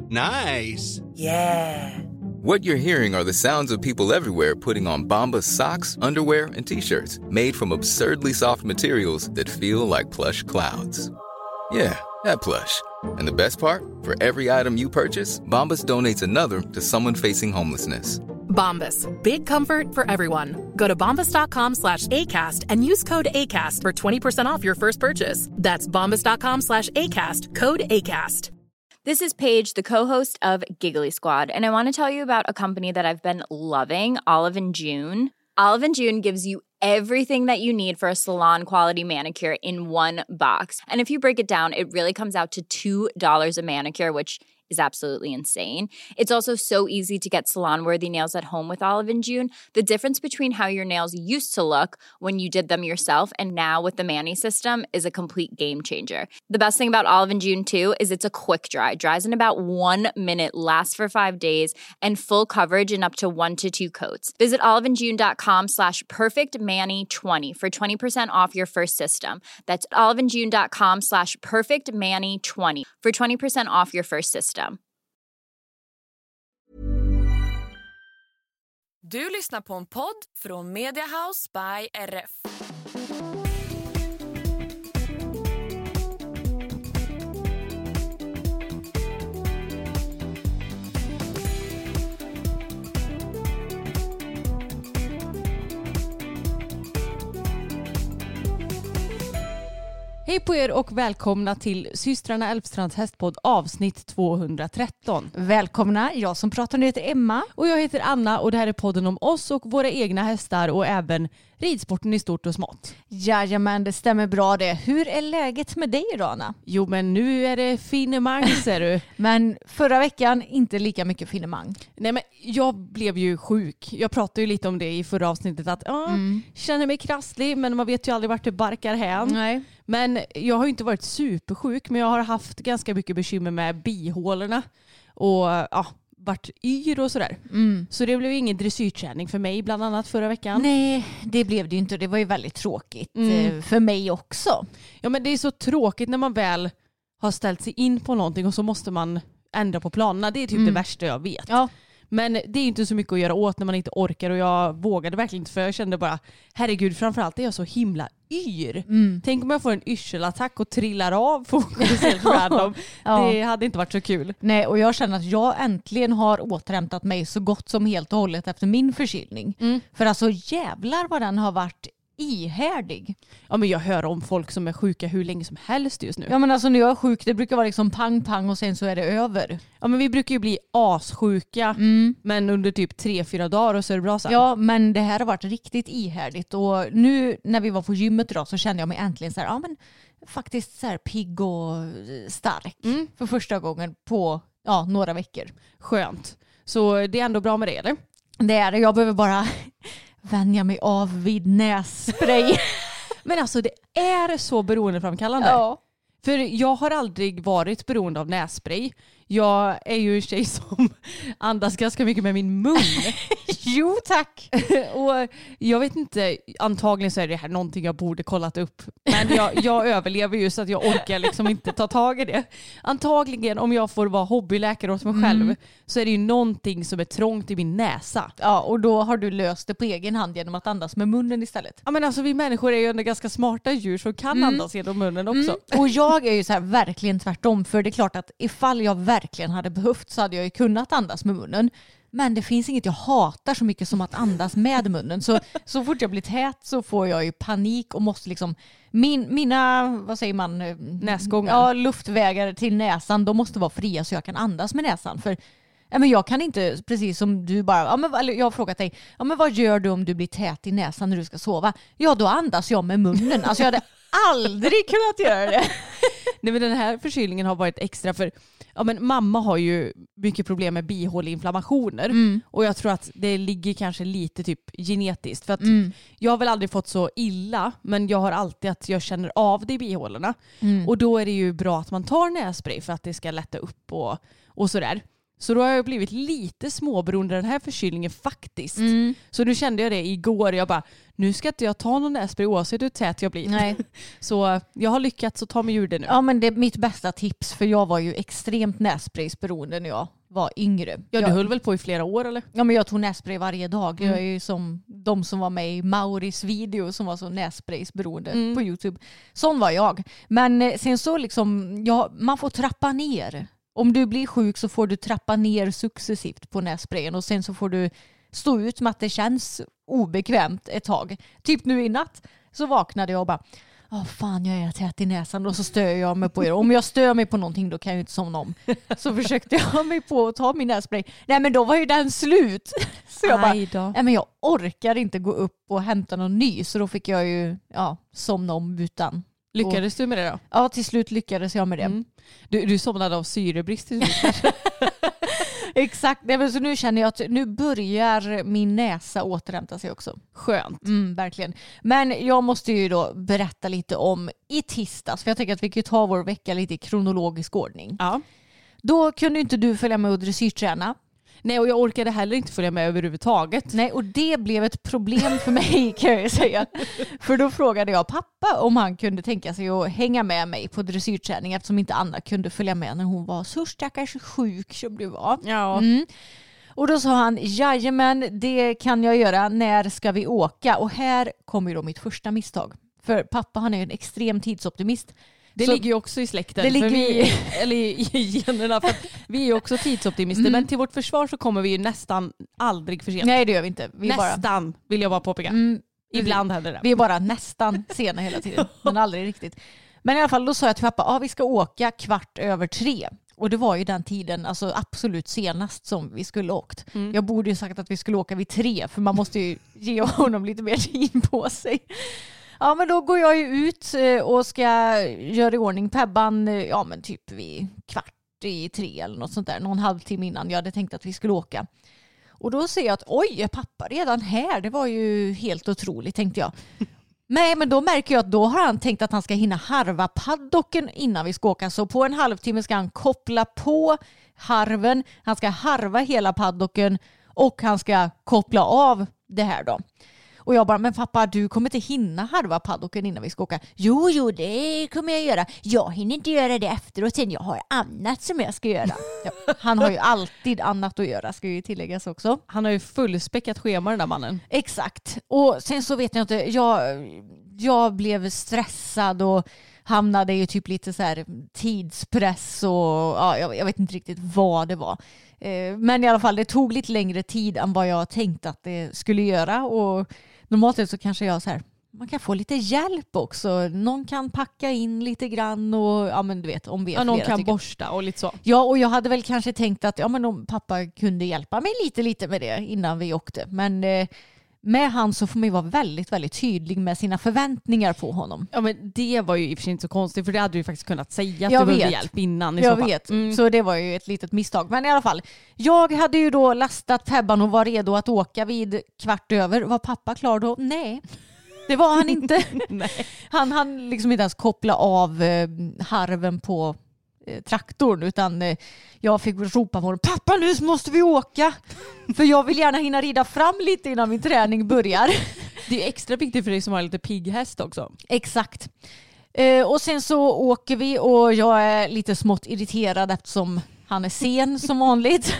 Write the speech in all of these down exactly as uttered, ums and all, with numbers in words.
Nice. Yeah. What you're hearing are the sounds of people everywhere putting on Bombas socks, underwear, and T-shirts made from absurdly soft materials that feel like plush clouds. Yeah, that plush. And the best part? For every item you purchase, Bombas donates another to someone facing homelessness. Bombas. Big comfort for everyone. Go to bombas.com slash ACAST and use code ACAST for twenty percent off your first purchase. That's bombas.com slash ACAST. Code ACAST. This is Paige, the co-host of Giggly Squad, and I want to tell you about a company that I've been loving, Olive and June. Olive and June gives you everything that you need for a salon-quality manicure in one box. And if you break it down, it really comes out to two dollars a manicure, which is absolutely insane. It's also so easy to get salon-worthy nails at home with Olive and June. The difference between how your nails used to look when you did them yourself and now with the Mani system is a complete game changer. The best thing about Olive and June, too, is it's a quick dry. Dries in about one minute, lasts for five days, and full coverage in up to one to two coats. Visit oliveandjune.com slash perfectmani20 for twenty percent off your first system. That's oliveandjune.com slash perfectmani20 for twenty percent off your first system. Du lyssnar på en podd från Media House by R F. Hej på er och välkomna till Systrarna Älvstrands hästpodd avsnitt tvåhundratretton. Välkomna, jag som pratar nu heter Emma. Och jag heter Anna och det här är podden om oss och våra egna hästar och även ridsporten i stort och smått. Jajamän, det stämmer bra det. Hur är läget med dig då, Anna? Jo, men nu är det finemang, ser du. Men förra veckan inte lika mycket finemang. Nej, men jag blev ju sjuk. Jag pratade ju lite om det i förra avsnittet att ja, mm. känner mig krasslig, men man vet ju aldrig vart det barkar hän. Nej. Men jag har ju inte varit supersjuk, men jag har haft ganska mycket bekymmer med bihålorna och ja, varit yr och sådär. Mm. Så det blev ju ingen dressyrträning för mig bland annat förra veckan. Nej, det blev det ju inte. Det var ju väldigt tråkigt mm. för mig också. Ja, men det är så tråkigt när man väl har ställt sig in på någonting och så måste man ändra på planerna. Det är typ mm. det värsta jag vet. Ja. Men det är inte så mycket att göra åt när man inte orkar och jag vågade verkligen inte för jag kände bara, herregud, framförallt är jag så himla yr. Mm. Tänk om jag får en yrselattack och trillar av fokus helt random. Ja. Det hade inte varit så kul. Nej, och jag känner att jag äntligen har återhämtat mig så gott som helt och hållet efter min förkylning. Mm. För alltså jävlar vad den har varit ihärdig. Ja, men jag hör om folk som är sjuka hur länge som helst just nu. Ja, men alltså när jag är sjuk, det brukar vara liksom pang pang och sen så är det över. Ja, men vi brukar ju bli assjuka mm. men under typ tre, fyra dagar och så är det bra sen. Ja, men det här har varit riktigt ihärdigt och nu när vi var på gymmet idag så kände jag mig äntligen så här, ja men faktiskt så här pigg och stark mm. för första gången på ja, några veckor. Skönt. Så det är ändå bra med det, eller? Det är det. Jag behöver bara vänja mig av vid nässpray. Men alltså det är så beroendeframkallande. Ja. För jag har aldrig varit beroende av nässpray. Jag är ju en tjej som andas ganska mycket med min mun. Jo, tack. Och jag vet inte, antagligen så är det här någonting jag borde kollat upp. Men jag, jag överlever ju så att jag orkar liksom inte ta tag i det. Antagligen om jag får vara hobbyläkare åt mig själv mm. så är det ju någonting som är trångt i min näsa. Ja, och då har du löst det på egen hand genom att andas med munnen istället. Ja, men alltså vi människor är ju ändå ganska smarta djur som kan mm. andas genom munnen också. Mm. Och jag är ju så här verkligen tvärtom, för det är klart att ifall jag verkligen hade behövt så hade jag ju kunnat andas med munnen. Men det finns inget jag hatar så mycket som att andas med munnen. Så, så fort jag blir tät så får jag ju panik och måste liksom... Min, mina, vad säger man? Näsgångar. Ja, luftvägar till näsan, de måste vara fria så jag kan andas med näsan. För ja, men jag kan inte, precis som du bara... Ja, men, jag har frågat dig, ja, men vad gör du om du blir tät i näsan när du ska sova? Ja, då andas jag med munnen. Alltså jag hade aldrig kunnat göra det. Nej, men den här förkylningen har varit extra för... Ja, men mamma har ju mycket problem med bihåleinflammationer mm. och jag tror att det ligger kanske lite typ genetiskt för att mm. jag har väl aldrig fått så illa, men jag har alltid att jag känner av det i bihålorna mm. och då är det ju bra att man tar nässpray för att det ska lätta upp och, och sådär. Så då har jag blivit lite småberoende den här förkylningen faktiskt. Mm. Så nu kände jag det igår. Jag bara, nu ska inte jag ta någon nässpray oavsett hur tät jag blir. Nej. Så jag har lyckats att ta mig ur det nu. Ja, men det är mitt bästa tips, för jag var ju extremt nässpraysberoende när jag var yngre. Ja, du jag, höll väl på i flera år eller? Ja, men jag tog nässpray varje dag. Mm. Jag är ju som de som var med i Mauris video som var så nässpraysberoende Mm. på YouTube. Sån var jag. Men eh, sen så liksom, ja, man får trappa ner. Om du blir sjuk så får du trappa ner successivt på nässprayen och sen så får du stå ut med att det känns obekvämt ett tag. Typ nu i natt så vaknade jag och bara, åh fan, jag är tät i näsan, och så stör jag mig på er. Om jag stör mig på någonting då kan jag ju inte somna om. Så försökte jag mig på att ta min nässpray. Nej, men då var ju den slut. Så jag bara, Aj då. nej, men jag orkar inte gå upp och hämta någon ny, så då fick jag ju ja, somna om utan. Lyckades du med det då? Ja, till slut lyckades jag med det. Mm. Du, du somnade av syrebrist till slut. Exakt, nej, men så nu känner jag att nu börjar min näsa återhämta sig också. Skönt. Mm, verkligen. Men jag måste ju då berätta lite om i tisdags, för jag tänker att vi kan ta vår vecka lite i kronologisk ordning. Ja. Då kunde inte du följa med och dressyrträna. Nej, och jag orkade heller inte följa med överhuvudtaget. Nej, och det blev ett problem för mig kan jag ju säga. För då frågade jag pappa om han kunde tänka sig att hänga med mig på dressyrträning, eftersom inte Anna kunde följa med när hon var så stackars sjuk som du var. Ja. Mm. Och då sa han, jajamän, det kan jag göra. När ska vi åka? Och här kommer ju då mitt första misstag. För pappa, han är ju en extrem tidsoptimist. Det så ligger ju också i släkten. det ligger för vi, i- eller i generna. För att vi är ju också tidsoptimister. Mm. Men till vårt försvar så kommer vi ju nästan aldrig för sent. Nej, det gör vi inte. Vi är bara, nästan vill jag bara påpeka. mm, Ibland händer det. vi är bara nästan sena hela tiden, men aldrig riktigt. Men i alla fall, då sa jag till pappa, ah, vi ska åka kvart över tre. Och det var ju den tiden, alltså absolut senast som vi skulle åkt. Mm. Jag borde ju sagt att vi skulle åka vid tre, för man måste ju ge honom lite mer tid på sig. Ja, men då går jag ju ut och ska göra i ordning Pebban, ja men typ vid kvart i tre eller något sånt där. Någon halvtimme innan jag hade tänkt att vi skulle åka. Och då ser jag att oj, är pappa redan här? Det var ju helt otroligt, tänkte jag. Nej, men då märker jag att då har han tänkt att han ska hinna harva paddocken innan vi ska åka. Så på en halvtimme ska han koppla på harven. Han ska harva hela paddocken och han ska koppla av det här då. Och jag bara, men pappa, du kommer inte hinna harva paddocken innan vi ska åka. Jo, jo, det kommer jag göra. Jag hinner inte göra det efteråt sen. Jag har annat som jag ska göra. Ja, han har ju alltid annat att göra, ska ju tilläggas också. Han har ju fullspäckat schema, den där mannen. Exakt. Och sen så vet jag inte, jag, jag blev stressad och hamnade ju typ lite så här tidspress och ja, jag, jag vet inte riktigt vad det var. Eh, men i alla fall, det tog lite längre tid än vad jag tänkte att det skulle göra, och normalt så kanske jag så här, man kan få lite hjälp också. Någon kan packa in lite grann och ja, men du vet, om vi är Ja, någon flera kan stycken. borsta och lite så. Ja, och jag hade väl kanske tänkt att ja, men om pappa kunde hjälpa mig lite lite med det innan vi åkte. Men eh, med han så får man ju vara väldigt, väldigt tydlig med sina förväntningar på honom. Ja, men det var ju i och för sig inte så konstigt, för det hade du ju faktiskt kunnat säga att Jag du behövde vet. hjälp innan. I Jag så fall. vet, Mm. så det var ju ett litet misstag. Men i alla fall, jag hade ju då lastat Pebban och var redo att åka vid kvart över. Var pappa klar då? Nej, det var han inte. Nej. Han han liksom inte ens koppla av eh, harven på eh, traktorn, utan eh, jag fick ropa på honom, pappa, nu måste vi åka, för jag vill gärna hinna rida fram lite innan min träning börjar. Det är extra viktigt för dig som har lite pigg häst också. Exakt. Eh, och sen så åker vi och jag är lite smått irriterad eftersom han är sen som vanligt.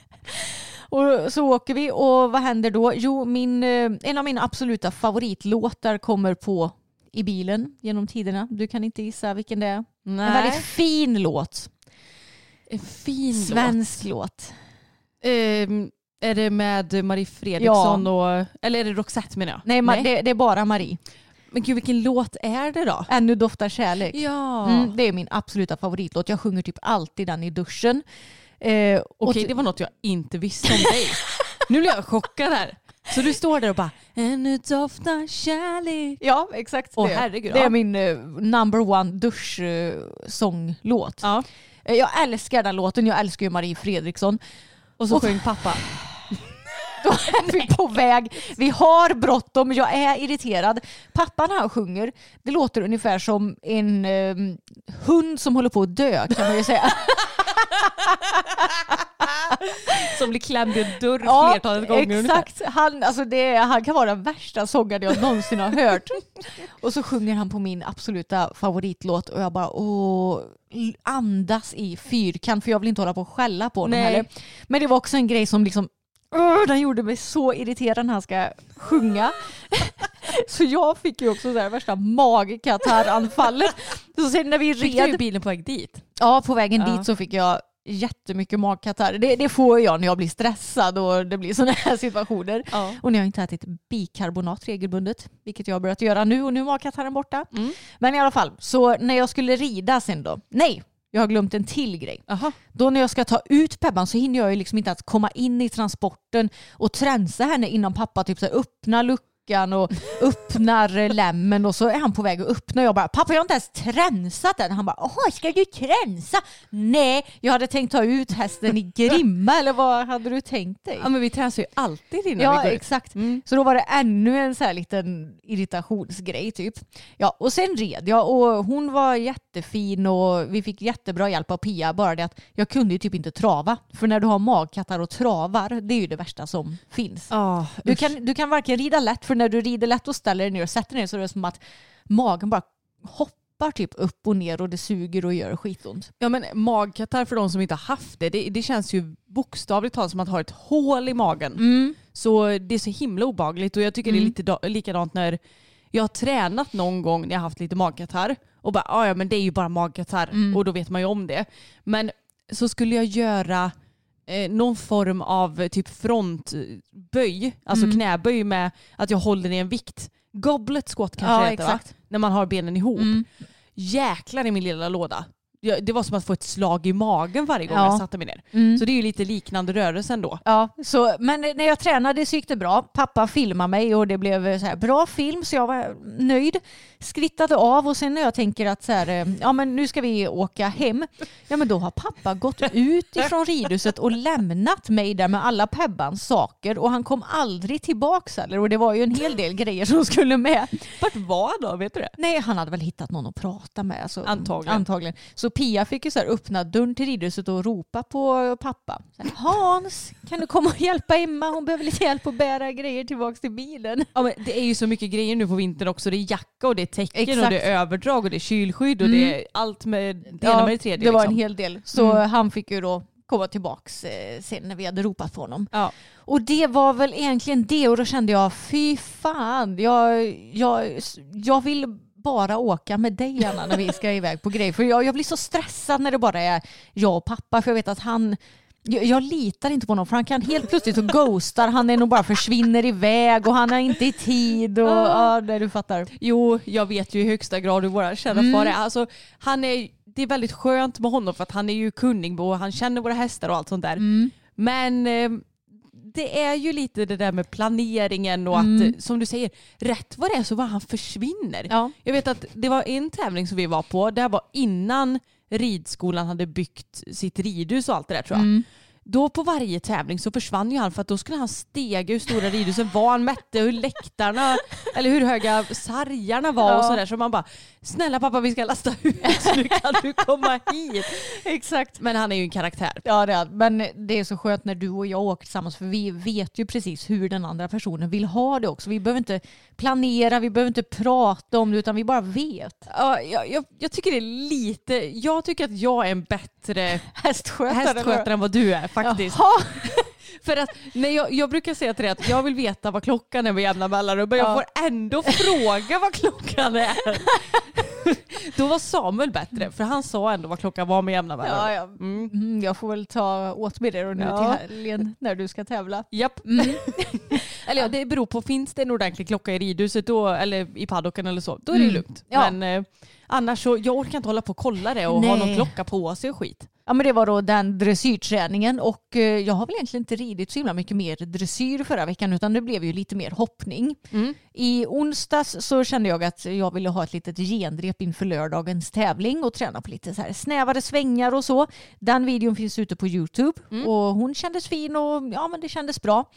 Och så åker vi och vad händer då? Jo, min, eh, en av mina absoluta favoritlåtar kommer på i bilen genom tiderna. Du kan inte gissa vilken det är. Nej. En väldigt fin låt. En fin Svensk låt. låt. Ehm, är det med Marie Fredriksson och... Eller är det Roxette menar jag? Nej, ma- Det, det är bara Marie. Men gud, vilken låt är det då? Ännu doftar kärlek. Ja. Mm, det är min absoluta favoritlåt. Jag sjunger typ alltid den i duschen. Eh, och Okej, ty- det var något jag inte visste om dig. Nu blir jag chockad här. Så du står där och bara, ännu doftar kärlek. Ja, exakt. Åh, det. herregud, det är ja. min eh, number one dusch-sånglåt. Ja. Eh, jag älskar den låten. Jag älskar ju Marie Fredriksson. Och så Och- sjöng pappa. Då är vi på väg. Vi har bråttom. Jag är irriterad. Pappa när han sjunger, det låter ungefär som en eh, hund som håller på att dö, kan man ju säga. blir klämd i en dörr Ja, flertalet gånger. Exakt. Han, alltså det, han kan vara den värsta sångaren jag någonsin har hört. Och så sjunger han på min absoluta favoritlåt och jag bara åh, andas i fyrkant för jag vill inte hålla på och skälla på honom heller. Men det var också en grej som liksom åh, den gjorde mig så irriterad när han ska sjunga. Så jag fick ju också det här värsta magkataranfallet. Så sen när vi Fick red du bilen på väg dit? Ja, på vägen Ja. dit så fick jag jättemycket magkatarr. Det, det får jag när jag blir stressad och det blir såna här situationer. Ja. Och när jag inte ätit bikarbonat regelbundet, vilket jag har börjat göra nu och nu är magkatarren borta. Mm. Men i alla fall, så när jag skulle rida sen då, nej, jag har glömt en till grej. Aha. Då när jag ska ta ut Pebban så hinner jag ju liksom inte att komma in i transporten och tränsa henne innan pappa typ så här öppnar luckan och öppnar lämmen och så är han på väg att öppna och jag bara, pappa jag har inte ens tränsat den. Han bara, åh ska du tränsa? Nej, jag hade tänkt ta ut hästen i Grimma eller vad hade du tänkt dig? Ja men vi tränsar ju alltid innan Ja vi går ut. exakt. Mm. Så då var det ännu en så här liten irritationsgrej typ. Ja och sen red jag och hon var jättefin och vi fick jättebra hjälp av Pia. Bara det att jag kunde ju typ inte trava. För när du har magkattar och travar, det är ju det värsta som finns. Oh, Du kan, du kan varken rida lätt, för när du rider lätt och ställer dig ner och sätter ner så är det som att magen bara hoppar typ upp och ner och det suger och gör skitont. Ja men magkatarr för de som inte har haft det, det, det känns ju bokstavligt talat som att ha ett hål i magen. Mm. Så det är så himla obehagligt och jag tycker Mm. det är lite do- likadant när jag har tränat någon gång när jag har haft lite magkatarr och bara, ah, ja men det är ju bara magkatarr Mm. och då vet man ju om det. Men så skulle jag göra eh, någon form av typ frontböj, alltså Mm. knäböj med att jag håller i en vikt. Goblet squat kanske Ja, det heter, va? exakt. När man har benen ihop. Mm. Jäklar i min lilla låda. Jag, det var som att få ett slag i magen varje gång Ja. jag satte mig ner. Mm. Så det är ju lite liknande rörelse ändå. Ja, så, men när jag tränade så gick det bra. Pappa filmade mig och det blev så här bra film så jag var nöjd. Skrittade av och sen när jag tänker att så här, ja men nu ska vi åka hem. Ja men då har pappa gått ut ifrån ridhuset och lämnat mig där med alla Pebbans saker och han kom aldrig tillbaks heller och det var ju en hel del grejer som skulle med. Vart var då? Vet du det? Nej, han hade väl hittat någon att prata med. Alltså, Antagligen. antagligen. Så Pia fick ju så här öppna dörren till ridhuset och ropa på pappa. Så här, Hans, kan du komma och hjälpa Emma? Hon behöver lite hjälp att bära grejer tillbaka till bilen. Ja, men det är ju så mycket grejer nu på vintern också. Det är jacka och det är täcken Exakt. och det är överdrag och det är kylskydd och Mm. det är allt med det ena med det tredje. det var liksom. en hel del. Så Mm. han fick ju då komma tillbaks eh, sen när vi hade ropat på honom. Ja. Och det var väl egentligen det och då kände jag, fy fan, jag, jag, jag vill bara åka med dig Anna när vi ska iväg på grejer. För jag, jag blir så stressad när det bara är jag och pappa för jag vet att han jag, jag litar inte på honom för han kan helt plötsligt och ghostar, han är nog bara försvinner iväg och han är inte i tid och ja, det du fattar. Jo, jag vet ju i högsta grad hur våra kära Mm. far är. Alltså, han är. Det är väldigt skönt med honom för att han är ju kunnig och han känner våra hästar och allt sånt där. Mm. Men eh, det är ju lite det där med planeringen och Mm. att, som du säger, rätt vad det är så var han försvinner. Ja. Jag vet att det var en tävling som vi var på, det var innan ridskolan hade byggt sitt ridhus och allt det där tror jag. Mm. Då på varje tävling så försvann ju han för att då skulle han stega hur stora ridhusen var, han mätte hur läktarna eller hur höga sargarna var Ja. och sådär. Så man bara, snälla pappa vi ska lasta ut, nu kan du komma hit. Exakt. Men han är ju en karaktär. Ja, det är, men det är så skönt när du och jag åker tillsammans för vi vet ju precis hur den andra personen vill ha det också. Vi behöver inte planera, vi behöver inte prata om det utan vi bara vet. Ja, jag, jag, jag tycker det är lite, jag tycker att jag är en bättre Hästskötare. hästskötare än vad du är faktiskt. Jaha. För att när jag, jag brukar säga till dig att jag vill veta vad klockan är med jämna mellanrum men jag Ja. får ändå fråga vad klockan är. Då var Samuel bättre för han sa ändå vad klockan var med jämna mellanrum. Ja, ja. Mm. Mm, jag får väl ta åt mig det då nu Ja. till helgen när du ska tävla. Japp. Mm. Eller ja, det beror på, finns det en ordentlig klocka i ridhuset då, eller i paddocken eller så, då är det ju Mm. lugnt. Ja. Men eh, annars så, jag orkar inte hålla på och kolla det och Nej. ha någon klocka på sig och skit. Ja, men det var då den dressyrträningen och eh, jag har väl egentligen inte ridit så himla mycket mer dressyr förra veckan utan det blev ju lite mer hoppning. Mm. I onsdags så kände jag att jag ville ha ett litet genrep inför lördagens tävling och träna på lite så här snävare svängar och så. Den videon finns ute på YouTube Mm. och hon kändes fin och ja men det kändes bra.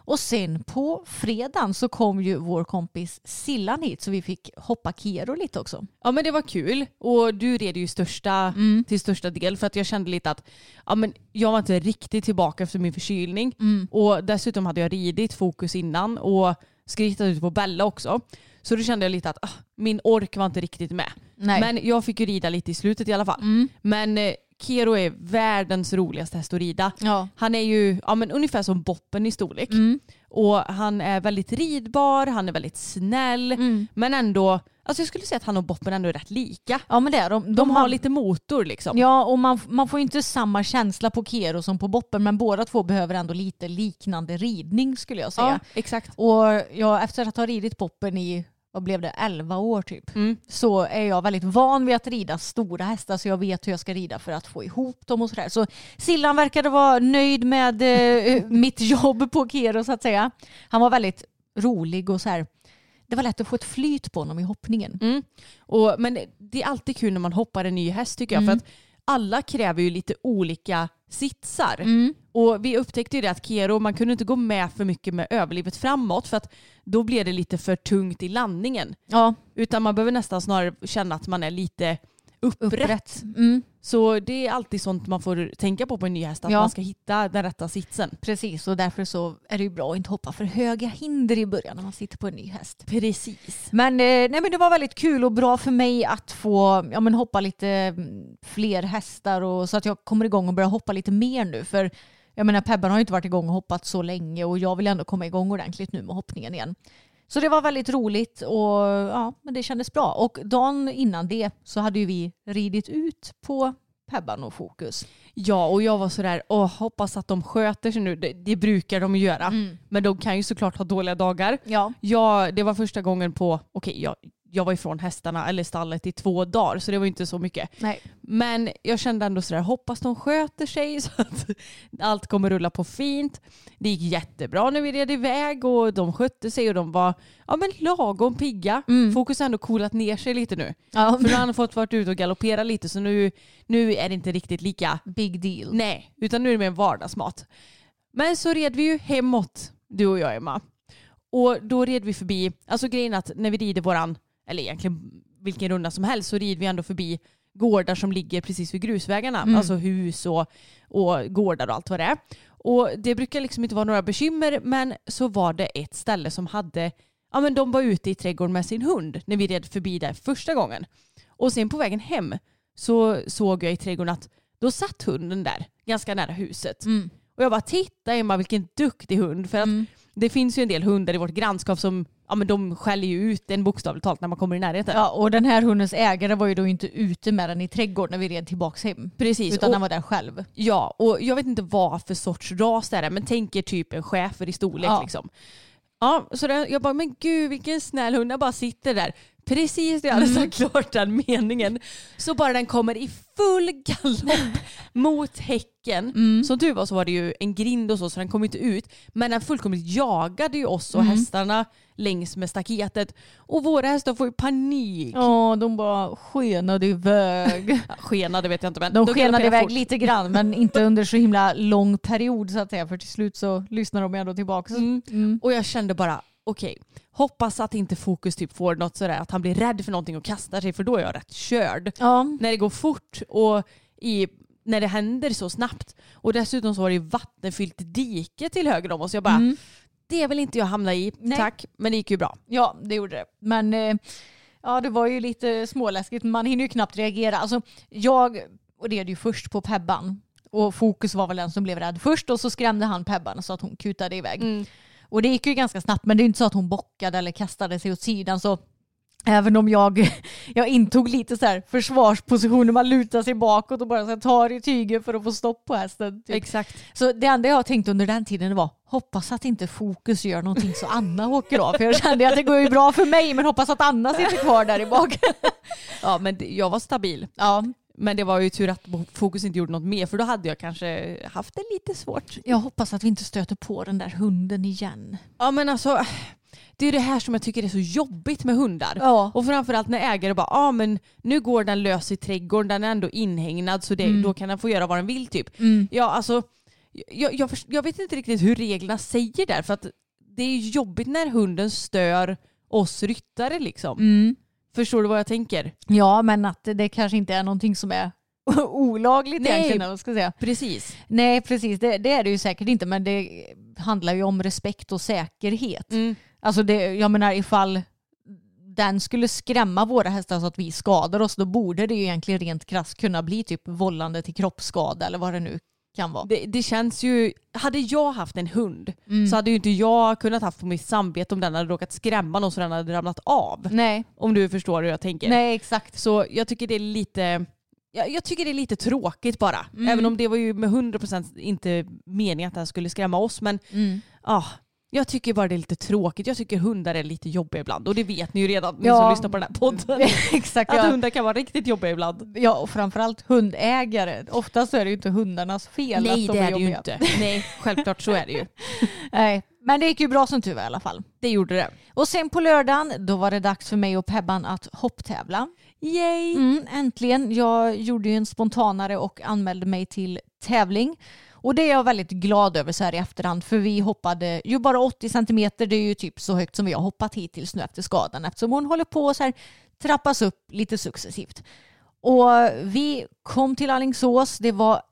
Och sen på fredagen så kom ju vår kompis Sillan hit så vi fick hoppa Kero lite också. Ja men det var kul och du red ju största, mm. till största del för att jag kände lite att ja, men jag var inte riktigt tillbaka efter min förkylning mm. och dessutom hade jag ridit fokus innan och skrittat ut på Bella också. Så då kände jag lite att ah, min ork var inte riktigt med. Nej. Men jag fick ju rida lite i slutet i alla fall. Mm. Men eh, Kero är världens roligaste häst att rida. Ja. Han är ju ja, men ungefär som Boppen i storlek. Mm. Och han är väldigt ridbar, han är väldigt snäll. Mm. Men ändå, alltså jag skulle säga att han och Boppen ändå är rätt lika. Ja men det är de. De, de har har lite motor liksom. Ja och man, man får ju inte samma känsla på Kero som på Boppen. Men båda två behöver ändå lite liknande ridning skulle jag säga. Ja, exakt. Och jag, efter att ha ridit Boppen i vad blev det, elva år typ. Mm. Så är jag väldigt van vid att rida stora hästar så jag vet hur jag ska rida för att få ihop dem och sådär. Så Sillan verkade vara nöjd med eh, mitt jobb på Kero så att säga. Han var väldigt rolig och så här. Det var lätt att få ett flyt på honom i hoppningen. Mm. Och, men det är alltid kul när man hoppar en ny häst tycker jag. Mm. För att alla kräver ju lite olika sitsar. Mm. Och vi upptäckte ju det att Kero, man kunde inte gå med för mycket med överlivet framåt för att då blir det lite för tungt i landningen. Ja. Utan man behöver nästan snarare känna att man är lite upprätt. upprätt. Mm. Så det är alltid sånt man får tänka på på en ny häst, att ja. man ska hitta den rätta sitsen. Precis, och därför så är det ju bra att inte hoppa för höga hinder i början när man sitter på en ny häst. Precis. Men, eh, nej, men det var väldigt kul och bra för mig att få ja, men hoppa lite fler hästar och, så att jag kommer igång och börjar hoppa lite mer nu. För jag menar, Pebban har ju inte varit igång och hoppat så länge och jag vill ändå komma igång ordentligt nu med hoppningen igen. Så det var väldigt roligt och ja, men det kändes bra. Och dagen innan det så hade ju vi ridit ut på Pebban och Fokus. Ja, och jag var sådär, åh, hoppas att de sköter sig nu. Det, det brukar de göra. Mm. Men de kan ju såklart ha dåliga dagar. Ja. Ja, det var första gången på, okej, okay, jag, jag var ifrån hästarna eller stallet i två dagar så det var inte så mycket. Nej. Men jag kände ändå sådär, hoppas de sköter sig så att allt kommer rulla på fint. Det gick jättebra när vi red iväg och de skötte sig och de var ja, men lagom pigga. Mm. Fokus har ändå coolat ner sig lite nu. Ja. För nu har han fått varit ut och galoppera lite så nu, nu är det inte riktigt lika big deal. Nej, utan nu är det mer vardagsmat. Men så red vi ju hemåt, du och jag Emma. Och då red vi förbi, alltså grejen att när vi rider våran, eller egentligen vilken runda som helst så rider vi ändå förbi gårdar som ligger precis vid grusvägarna. Mm. Alltså hus och, och gårdar och allt vad det är. Och det brukar liksom inte vara några bekymmer, men så var det ett ställe som hade, ja men de var ute i trädgården med sin hund när vi red förbi där första gången. Och sen på vägen hem så såg jag i trädgården att då satt hunden där ganska nära huset. Mm. Och jag bara, titta Emma vilken duktig hund. För att mm. det finns ju en del hundar i vårt grannskap som ja, men de skäller ju ut en bokstavligt talat när man kommer i närheten. Ja, och den här hundens ägare var ju då inte ute med den i trädgården när vi red tillbaka hem. Precis. Utan och, den var där själv. Ja, och jag vet inte vad för sorts ras det är, men tänker typ en schäfer i storlek ja. liksom. Ja, så det, jag bara, men gud vilken snäll hund, jag bara sitter där. Precis när jag hade sagt klart den meningen så bara den kommer i full galopp mot häcken. Mm. Som du var så var det ju en grind och så så den kom inte ut. Men den fullkomligt jagade ju oss och mm. hästarna längs med staketet. Och våra hästar får ju panik. Ja, de bara skenade iväg. Ja, skenade vet jag inte. Men de, de skenade iväg fort. Lite grann men inte under så himla lång period så att säga. För till slut så lyssnar de ändå tillbaka. Mm. Mm. Och jag kände bara okej, okay, hoppas att inte Fokus typ får något sådär att han blir rädd för någonting och kastar sig för då är jag rätt körd. Ja. När det går fort och i, när det händer så snabbt. Och dessutom så var det ju vattenfyllt dike till höger om oss. Jag bara, mm. det vill inte jag hamna i. Nej. Tack, men det gick ju bra. Ja, det gjorde det. Men eh, ja, det var ju lite småläskigt. Man hinner ju knappt reagera. Alltså, jag red ju först på Pebban. Och Fokus var väl den som blev rädd först. Och så skrämde han Pebban så att hon kutade iväg. Mm. Och det gick ju ganska snabbt, men det är inte så att hon bockade eller kastade sig åt sidan. Så även om jag, jag intog lite så här försvarspositioner, man lutar sig bakåt och bara så här tar i tygen för att få stopp på hästen. Typ. Exakt. Så det enda jag tänkte under den tiden var, hoppas att inte Fokus gör någonting så Anna åker av. För jag kände att det går ju bra för mig, men hoppas att Anna sitter kvar där i bak. Ja, men jag var stabil. Ja. Men det var ju tur att Fokus inte gjorde något mer för då hade jag kanske haft det lite svårt. Jag hoppas att vi inte stöter på den där hunden igen. Ja men alltså, det är det här som jag tycker är så jobbigt med hundar. Ja. Och framförallt när ägare bara, ja ah, men nu går den lös i trädgården, den är ändå inhägnad så det, mm. då kan den få göra vad den vill typ. Mm. Ja alltså, jag, jag, först, jag vet inte riktigt hur reglerna säger där. För att det är jobbigt när hunden stör oss ryttare liksom. Mm. Förstår du vad jag tänker? Ja, men att det kanske inte är någonting som är olagligt Nej, egentligen. Vad ska jag säga. Precis. Nej, precis. Det, det är det ju säkert inte. Men det handlar ju om respekt och säkerhet. Mm. Alltså det, jag menar ifall den skulle skrämma våra hästar så att vi skadar oss, då borde det ju egentligen rent krasst kunna bli typ vållande till kroppsskada eller vad det nu kan vara. Det, det känns ju, hade jag haft en hund Mm. så hade ju inte jag kunnat haft på mitt samvete om den hade råkat skrämma någon så den hade ramlat av. Nej. Om du förstår hur jag tänker. Nej, exakt. Så jag tycker det är lite jag, jag tycker det är lite tråkigt bara. Mm. Även om det var ju med hundra procent inte meningen att den skulle skrämma oss. Men Mm. ah, jag tycker bara det är lite tråkigt. Jag tycker hundar är lite jobbiga ibland. Och det vet ni ju redan, ni Ja. som lyssnar på den här podden. Exakt, Att ja. hundar kan vara riktigt jobbiga ibland. Ja, och framförallt hundägare. Oftast är det ju inte hundarnas fel Nej, att de det är är det ju jobbiga. inte. Nej, självklart så är det ju. Nej, men det gick ju bra som tur var i alla fall. Det gjorde det. Och sen på lördagen, då var det dags för mig och Pebban att hopptävla. Yay! Mm, äntligen. Jag gjorde ju en spontanare och anmälde mig till tävling. Och det är jag väldigt glad över så här i efterhand. För vi hoppade ju bara åttio centimeter. Det är ju typ så högt som vi har hoppat hittills nu efter skadan. Eftersom hon håller på att så här trappas upp lite successivt. Och vi kom till Alingsås. Det var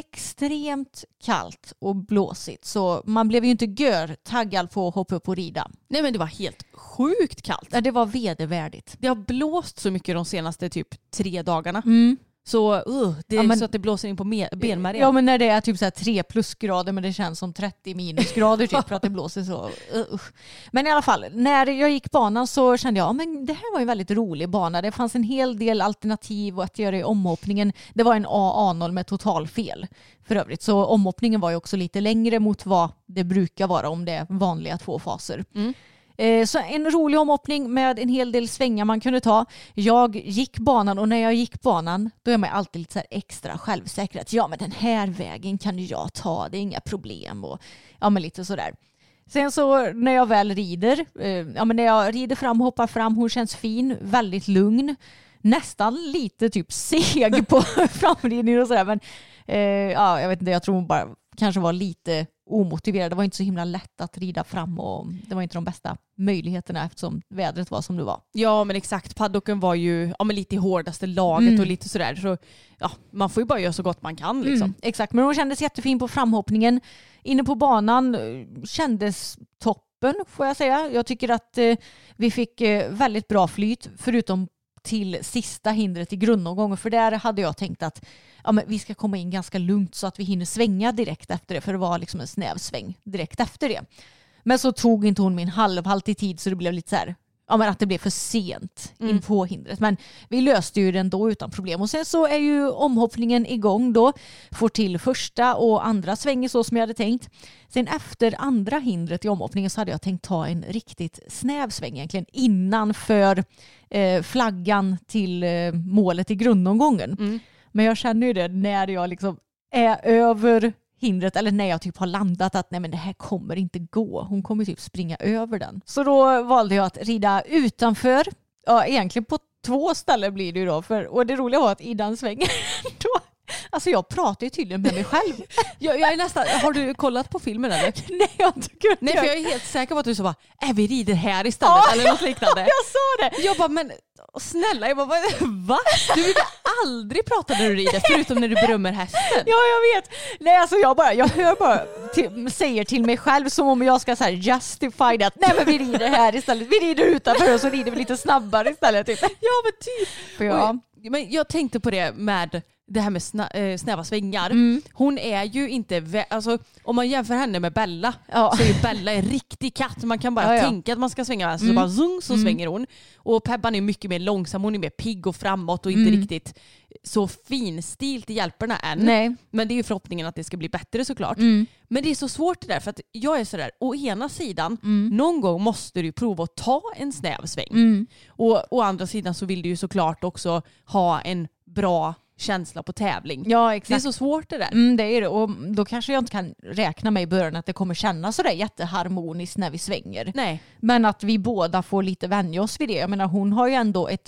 extremt kallt och blåsigt. Så man blev ju inte gör taggad på att hoppa upp och rida. Nej, men det var helt sjukt kallt. Ja, det var vedervärdigt. Det har blåst så mycket de senaste typ tre dagarna. Mm. Så uh, det är Ja, men- så att det blåser in på me- benmärgen. Ja, men när det är typ så här tre plusgrader men det känns som trettio minusgrader typ för att det blåser så. Uh. Men i alla fall, när jag gick banan så kände jag, ja, men det här var en väldigt rolig bana. Det fanns en hel del alternativ att göra i omhoppningen. Det var en A A noll med totalfel för övrigt. Så omhoppningen var ju också lite längre mot vad det brukar vara om det är vanliga två faser. Mm. Eh, Så en rolig omhoppning med en hel del svängar man kunde ta. Jag gick banan och när jag gick banan då är man alltid lite så här extra självsäker. Att ja, men den här vägen kan ju jag ta, det är inga problem. Och, ja, men lite sådär. Sen så när jag väl rider, eh, ja, men när jag rider fram och hoppar fram, hon känns fin, väldigt lugn. Nästan lite typ seg på framridningen och sådär. Men eh, ja, jag vet inte, jag tror hon bara kanske var lite omotiverad. Det var inte så himla lätt att rida fram och det var inte de bästa möjligheterna eftersom vädret var som det var. Ja, men exakt. Paddocken var ju ja, men lite i hårdaste laget Mm. och lite sådär. Så ja, man får ju bara göra så gott man kan liksom. Mm, exakt, men hon kändes jättefin på framhoppningen. Inne på banan eh, kändes toppen får jag säga. Jag tycker att eh, vi fick eh, väldigt bra flyt förutom till sista hindret i grundomgången. För där hade jag tänkt att ja, men vi ska komma in ganska lugnt så att vi hinner svänga direkt efter det. För det var liksom en snäv sväng direkt efter det. Men så tog inte hon min halvhalt i tid så det blev lite så här, ja, men att det blev för sent Mm. in på hindret. Men vi löste ju den då utan problem. Och sen så är ju omhoppningen igång då. Får till första och andra svängen så som jag hade tänkt. Sen efter andra hindret i omhoppningen så hade jag tänkt ta en riktigt snäv sväng egentligen innanför eh, flaggan till eh, målet i grundomgången. Mm. Men jag känner ju det när jag liksom är över hindret eller när jag typ har landat att nej, men det här kommer inte gå. Hon kommer typ springa över den. Så då valde jag att rida utanför. Ja, egentligen på två ställen blir det ju då. För, och det roliga var att i den svängen då, alltså jag pratar ju tydligen med mig själv. Jag, jag är nästan, har du kollat på filmen eller? Nej, jag tycker inte Nej, för jag är helt säker på att du så bara, äh, vi rider här istället Ja, eller något liknande. jag sa det. Jag bara, men snälla, jag bara, va? Du brukar aldrig prata när du rider förutom när du berömmer hästen. Ja, jag vet. Nej, alltså jag bara, jag hör bara till, säger till mig själv som om jag ska så här justify det att nej, men vi rider här istället. Vi rider utanför och så rider vi lite snabbare istället. Typ. Ja, men typ. För jag, Oj, men jag tänkte på det med det här med sna, äh, snäva svängar. Mm. Hon är ju inte, vä- alltså om man jämför henne med Bella Ja. så är ju Bella en riktig katt. Man kan bara Ja, ja. tänka att man ska svänga vänster Mm. så bara zung, så Mm. svänger hon. Och Pebban är mycket mer långsam, hon är mer pigg och framåt och inte Mm. riktigt så finstilt i hjälperna än. nej. Men det är ju förhoppningen att det ska bli bättre såklart. Mm. Men det är så svårt det där för att jag är sådär, å ena sidan, Mm. någon gång måste du prova att ta en snäv sväng. Mm. Och å andra sidan så vill du ju såklart också ha en bra känsla på tävling. Ja, Det är exakt. så svårt det där. Mm, det är det. Och då kanske jag inte kan räkna med i början att det kommer kännas sådär jätteharmoniskt när vi svänger. Nej. Men att vi båda får lite vänja oss vid det. Jag menar, hon har ju ändå ett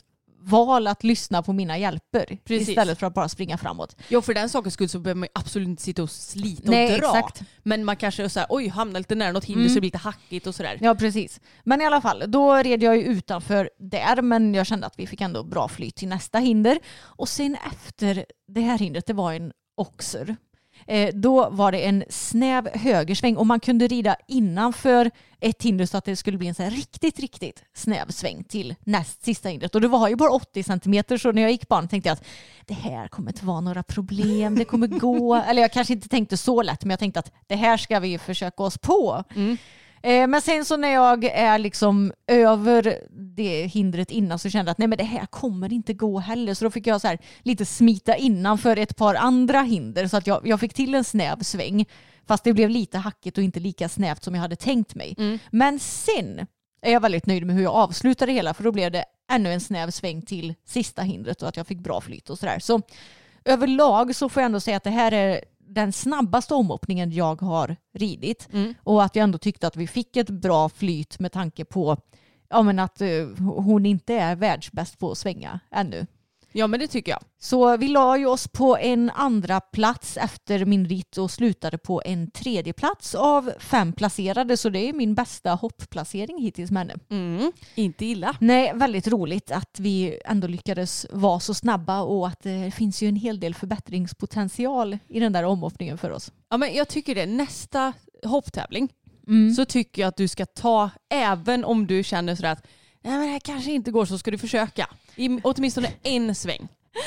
val att lyssna på mina hjälper. Precis. Istället för att bara springa framåt. Jo, för den sakens skull så behöver man absolut inte sitta och slita Nej, och dra. exakt. Men man kanske så här, oj, hamnar lite nära något hinder Mm. så det blir lite hackigt och sådär. Ja, precis. Men i alla fall, då red jag ju utanför där, men jag kände att vi fick ändå bra flyt till nästa hinder. Och sen efter det här hindret, det var en oxer. Eh, då var det en snäv högersväng och man kunde rida innanför ett hinder så att det skulle bli en så här riktigt, riktigt snäv sväng till näst sista hindret. Och det var ju bara åttio centimeter, så när jag gick banan tänkte jag att det här kommer inte vara några problem, det kommer gå. Eller jag kanske inte tänkte så lätt, men jag tänkte att det här ska vi försöka oss på. Mm. Eh, men sen så när jag är liksom över det hindret innan så kände jag att nej, men det här kommer inte gå heller. Så då fick jag så här lite smita innan för ett par andra hinder så att jag, jag fick till en snäv sväng. Fast det blev lite hackigt och inte lika snävt som jag hade tänkt mig. Mm. Men sen är jag väldigt nöjd med hur jag avslutade det hela, för då blev det ännu en snäv sväng till sista hindret och att jag fick bra flyt och sådär. Så överlag så får jag ändå säga att det här är den snabbaste omhoppningen jag har ridit. Mm. Och att jag ändå tyckte att vi fick ett bra flyt med tanke på ja, men att uh, hon inte är världsbäst på att svänga ännu. Ja, men det tycker jag. Så vi la ju oss på en andra plats efter min ritt och slutade på en tredje plats av fem placerade. Så det är min bästa hoppplacering hittills med henne. Mm. Inte illa. Nej, väldigt roligt att vi ändå lyckades vara så snabba och att det finns ju en hel del förbättringspotential i den där omhoppningen för oss. Ja, men jag tycker det. Nästa hopptävling Mm. så tycker jag att du ska ta, även om du känner sådär att nej, men det här kanske inte går, så ska du försöka. I åtminstone en sväng.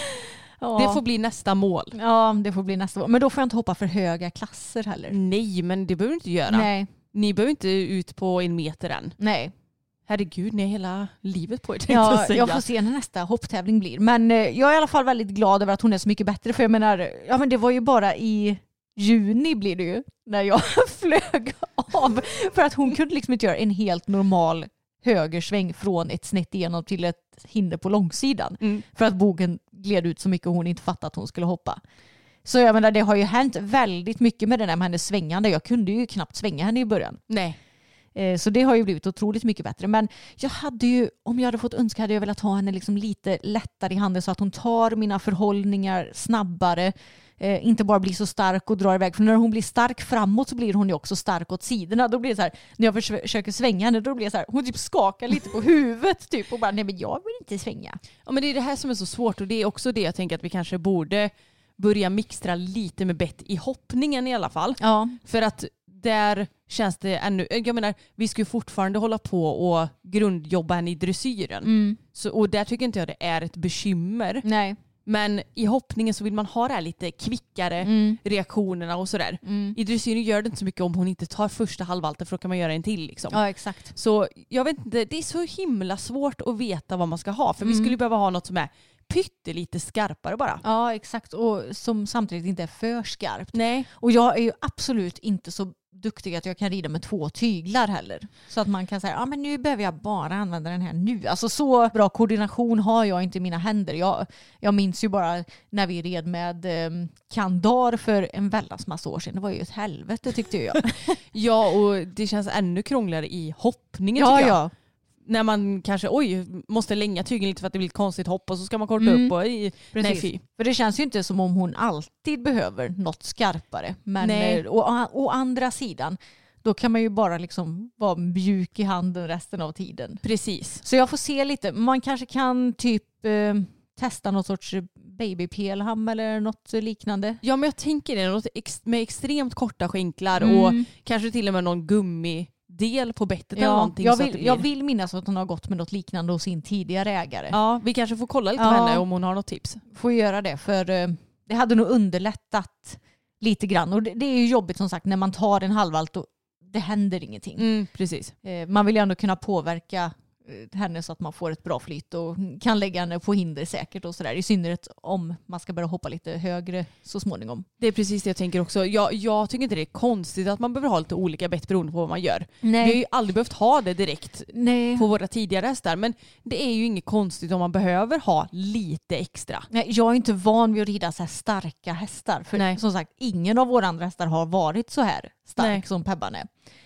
Ja. Det får bli nästa mål. Ja, det får bli nästa år. Men då får jag inte hoppa för höga klasser heller. Nej, men det behöver du inte göra. Nej, Ni behöver inte ut på en meter än. nej. Herregud, ni har hela livet på er, tänkte Ja, jag säga. jag får se när nästa hopptävling blir. Men eh, jag är i alla fall väldigt glad över att hon är så mycket bättre. För jag menar, ja, men det var ju bara i juni blir det ju när jag flög av. För att hon kunde liksom inte göra en helt normal högersväng från ett snett igenom till ett hinder på långsidan. Mm. För att bogen gled ut så mycket och hon inte fattade att hon skulle hoppa. Så jag menar, det har ju hänt väldigt mycket med den här med hennes svängande. Jag kunde ju knappt svänga henne i början. Nej. Eh, Så det har ju blivit otroligt mycket bättre. Men jag hade ju, om jag hade fått önska, hade jag velat ha henne liksom lite lättare i handen så att hon tar mina förhållningar snabbare. Eh, inte bara blir så stark och drar iväg. För när hon blir stark framåt så blir hon ju också stark åt sidorna. Då blir det så här, när jag förs- försöker svänga henne, då blir det så här, hon typ skakar lite på huvudet typ och bara, nej men jag vill inte svänga. Ja, men det är det här som är så svårt, och det är också det jag tänker att vi kanske borde börja mixtra lite med bett i hoppningen i alla fall. Ja. För att där känns det ännu, jag menar, vi ska ju fortfarande hålla på och grundjobba henne i dressyren. Mm. Så, och där tycker inte jag det är ett bekymmer. Nej. Men i hoppningen så vill man ha det här lite kvickare Mm. reaktionerna och sådär. Mm. I dressyren gör det inte så mycket om hon inte tar första halvvalten, för då kan man göra en till liksom. Ja, exakt. Så jag vet inte, det är så himla svårt att veta vad man ska ha. För vi Mm. skulle behöva ha något som är pyttelite skarpare bara. Ja, exakt. Och som samtidigt inte är för skarpt. Nej. Och jag är ju absolut inte så duktig att jag kan rida med två tyglar heller. Så att man kan säga, ja men nu behöver jag bara använda den här nu. Alltså så bra koordination har jag inte i mina händer. Jag, jag minns ju bara när vi red med eh, kandar för en väldans massa år sedan. Det var ju ett helvete tyckte jag. Ja, och det känns ännu krångligare i hoppningen ja, tycker jag. ja. När man kanske, oj, måste länga tygen lite för att det blir ett konstigt hopp och så ska man korta Mm. upp och i, nej Precis. fy. För det känns ju inte som om hon alltid behöver något skarpare. Men Nej. eh, å, å andra sidan, då kan man ju bara liksom vara mjuk i handen resten av tiden. Precis. Så jag får se lite. Man kanske kan typ eh, testa något sorts babypelham eller något liknande. Ja, men jag tänker det, något ex- med extremt korta skänklar Mm. och kanske till och med någon gummidel på bettet eller Ja, någonting. jag, så att vill, det blir... jag vill minnas att hon har gått med något liknande hos sin tidigare ägare. Ja, vi kanske får kolla lite Ja. med henne om hon har något tips. Får göra det, för eh, det hade nog underlättat lite grann. Och det, det är ju jobbigt som sagt när man tar en halvvalt och det händer ingenting. Mm, precis. Eh, man vill ju ändå kunna påverka eh, henne så att man får ett bra flyt och kan lägga henne på hinder säkert och sådär. I synnerhet om man ska börja hoppa lite högre så småningom. Det är precis det jag tänker också. Jag, jag tycker inte det är konstigt att man behöver ha lite olika bett beroende på vad man gör. Nej. Vi har ju aldrig behövt ha det direkt Nej. på våra tidigare hästar, men det är ju inget konstigt om man behöver ha lite extra. Nej, jag är inte van vid att rida så här starka hästar. För Nej. som sagt, ingen av våra andra hästar har varit så här stark Nej. som Pebban är.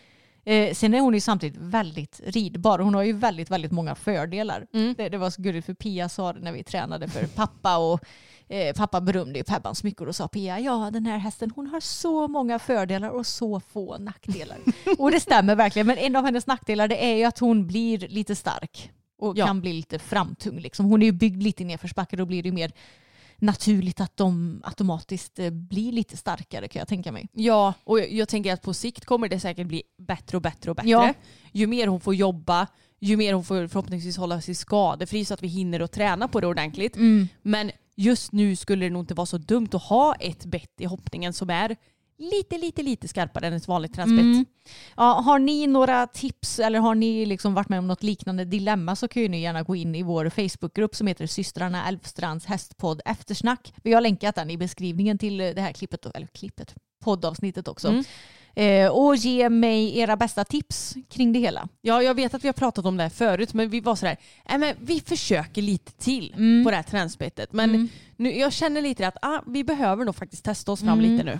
Eh, sen är hon ju samtidigt väldigt ridbar. Hon har ju väldigt, väldigt många fördelar. Mm. Det, det var så gulligt för Pia sa det när vi tränade för pappa och eh, pappa berömde ju Pebban så mycket och då sa Pia, ja den här hästen hon har så många fördelar och så få nackdelar. Och det stämmer verkligen, men en av hennes nackdelar det är ju att hon blir lite stark och ja. kan bli lite framtung. Liksom. Hon är ju byggd lite nerförsbacke, då blir det mer naturligt att de automatiskt blir lite starkare kan jag tänka mig. Ja, och jag, jag tänker att på sikt kommer det säkert bli bättre och bättre och bättre. Ja. Ju mer hon får jobba, ju mer hon får förhoppningsvis hålla sig skadefri så att vi hinner att träna på det ordentligt. Mm. Men just nu skulle det nog inte vara så dumt att ha ett bett i hoppningen som är lite, lite, lite skarpare än ett vanligt träningsbett. Mm. Ja, har ni några tips eller har ni liksom varit med om något liknande dilemma så kan ju ni gärna gå in i vår Facebookgrupp som heter Systrarna Elfstrands hästpodd Eftersnack. Vi har länkat den i beskrivningen till det här klippet, eller klippet, poddavsnittet också. Mm. Eh, och ge mig era bästa tips kring det hela. Ja, jag vet att vi har pratat om det här förut men vi var sådär, äh, men vi försöker lite till mm. på det här träningsbettet. Men mm. nu, jag känner lite att ah, vi behöver nog faktiskt testa oss fram mm. lite nu.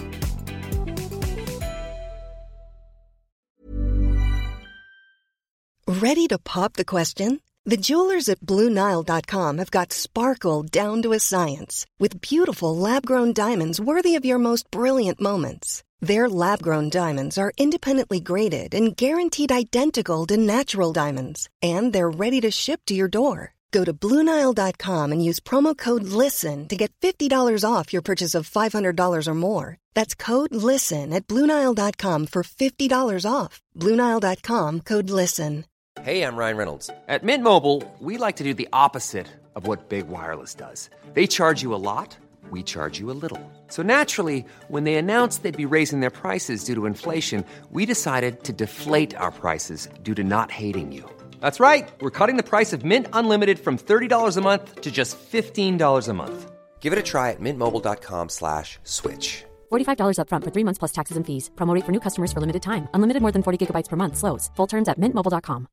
Ready to pop the question? The jewelers at Blue Nile dot com have got sparkle down to a science with beautiful lab-grown diamonds worthy of your most brilliant moments. Their lab-grown diamonds are independently graded and guaranteed identical to natural diamonds, and they're ready to ship to your door. Go to Blue Nile dot com and use promo code LISTEN to get fifty dollars off your purchase of five hundred dollars or more. That's code LISTEN at Blue Nile dot com for fifty dollars off. Blue Nile dot com, code LISTEN. Hey, I'm Ryan Reynolds. At Mint Mobile, we like to do the opposite of what Big Wireless does. They charge you a lot, we charge you a little. So naturally, when they announced they'd be raising their prices due to inflation, we decided to deflate our prices due to not hating you. That's right. We're cutting the price of Mint Unlimited from thirty dollars a month to just fifteen dollars a month. Give it a try at mintmobile.com slash switch. forty-five dollars up front for three months plus taxes and fees. Promo rate for new customers for limited time. Unlimited more than forty gigabytes per month. Slows full terms at mint mobile dot com.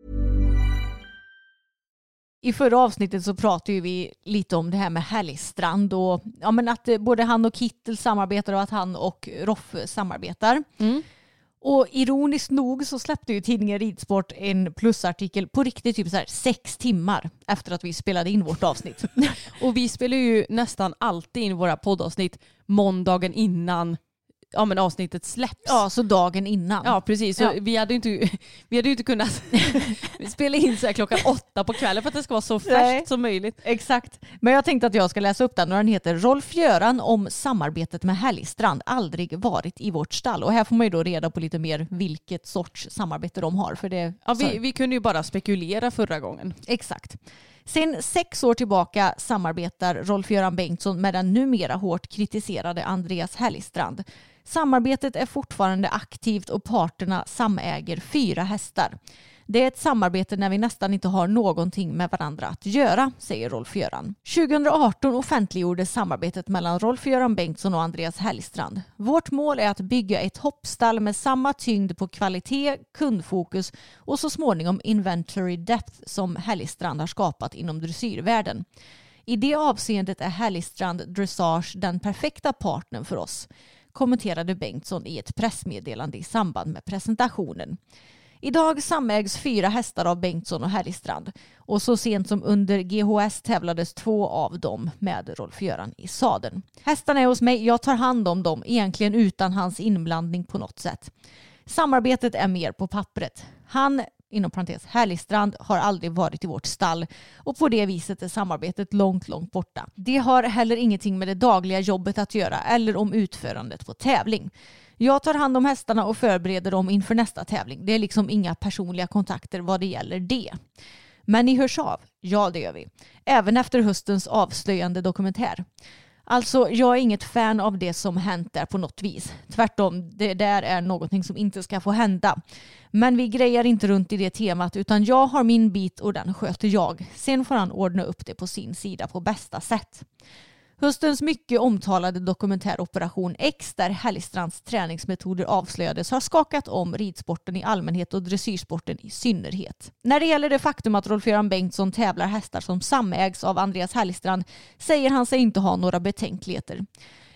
I förra avsnittet så pratade vi lite om det här med Härligstrand och ja, men att både han och Kittel samarbetar och att han och Roffe samarbetar. Mm. Och ironiskt nog så släppte ju tidningen Ridsport en plusartikel på riktigt typ så här sex timmar efter att vi spelade in vårt avsnitt. Och vi spelar ju nästan alltid in våra poddavsnitt måndagen innan ja, men avsnittet släpps. Ja, så dagen innan. Ja, precis. Så ja. Vi hade ju inte, vi hade ju inte kunnat spela in så här klockan åtta på kvällen för att det ska vara så färskt Nej. som möjligt. Exakt. Men jag tänkte att jag ska läsa upp den och den heter Rolf-Göran om samarbetet med Härligstrand aldrig varit i vårt stall. Och här får man ju då reda på lite mer vilket sorts samarbete de har. För det, ja, vi, vi kunde ju bara spekulera förra gången. Exakt. Sen sex år tillbaka samarbetar Rolf-Göran Bengtsson med den numera hårt kritiserade Andreas Härligstrand. Samarbetet är fortfarande aktivt och parterna samäger fyra hästar. Det är ett samarbete när vi nästan inte har någonting med varandra att göra, säger Rolf-Göran. tjugo arton offentliggjordes samarbetet mellan Rolf-Göran Bengtsson och Andreas Härligstrand. Vårt mål är att bygga ett hoppstall med samma tyngd på kvalitet, kundfokus och så småningom inventory depth som Härligstrand har skapat inom dressyrvärlden. I det avseendet är Härligstrand Dressage den perfekta partnern för oss, kommenterade Bengtsson i ett pressmeddelande i samband med presentationen. Idag samägs fyra hästar av Bengtsson och Härligstrand och så sent som under G H S tävlades två av dem med Rolf-Göran i sadeln. Hästarna är hos mig, jag tar hand om dem egentligen utan hans inblandning på något sätt. Samarbetet är mer på pappret. Han, inom parentes, Härligstrand har aldrig varit i vårt stall och på det viset är samarbetet långt, långt borta. Det har heller ingenting med det dagliga jobbet att göra eller om utförandet på tävling. Jag tar hand om hästarna och förbereder dem inför nästa tävling. Det är liksom inga personliga kontakter vad det gäller det. Men ni hörs av? Ja, det gör vi. Även efter höstens avslöjande dokumentär. Alltså, jag är inget fan av det som hänt där på något vis. Tvärtom, det där är någonting som inte ska få hända. Men vi grejar inte runt i det temat utan jag har min bit och den sköter jag. Sen får han ordna upp det på sin sida på bästa sätt. Höstens mycket omtalade dokumentär Operation X där Härligstrands träningsmetoder avslöjades har skakat om ridsporten i allmänhet och dressyrsporten i synnerhet. När det gäller det faktum att Rolf-Göran Bengtsson tävlar hästar som samägs av Andreas Härligstrand säger han sig inte ha några betänkligheter.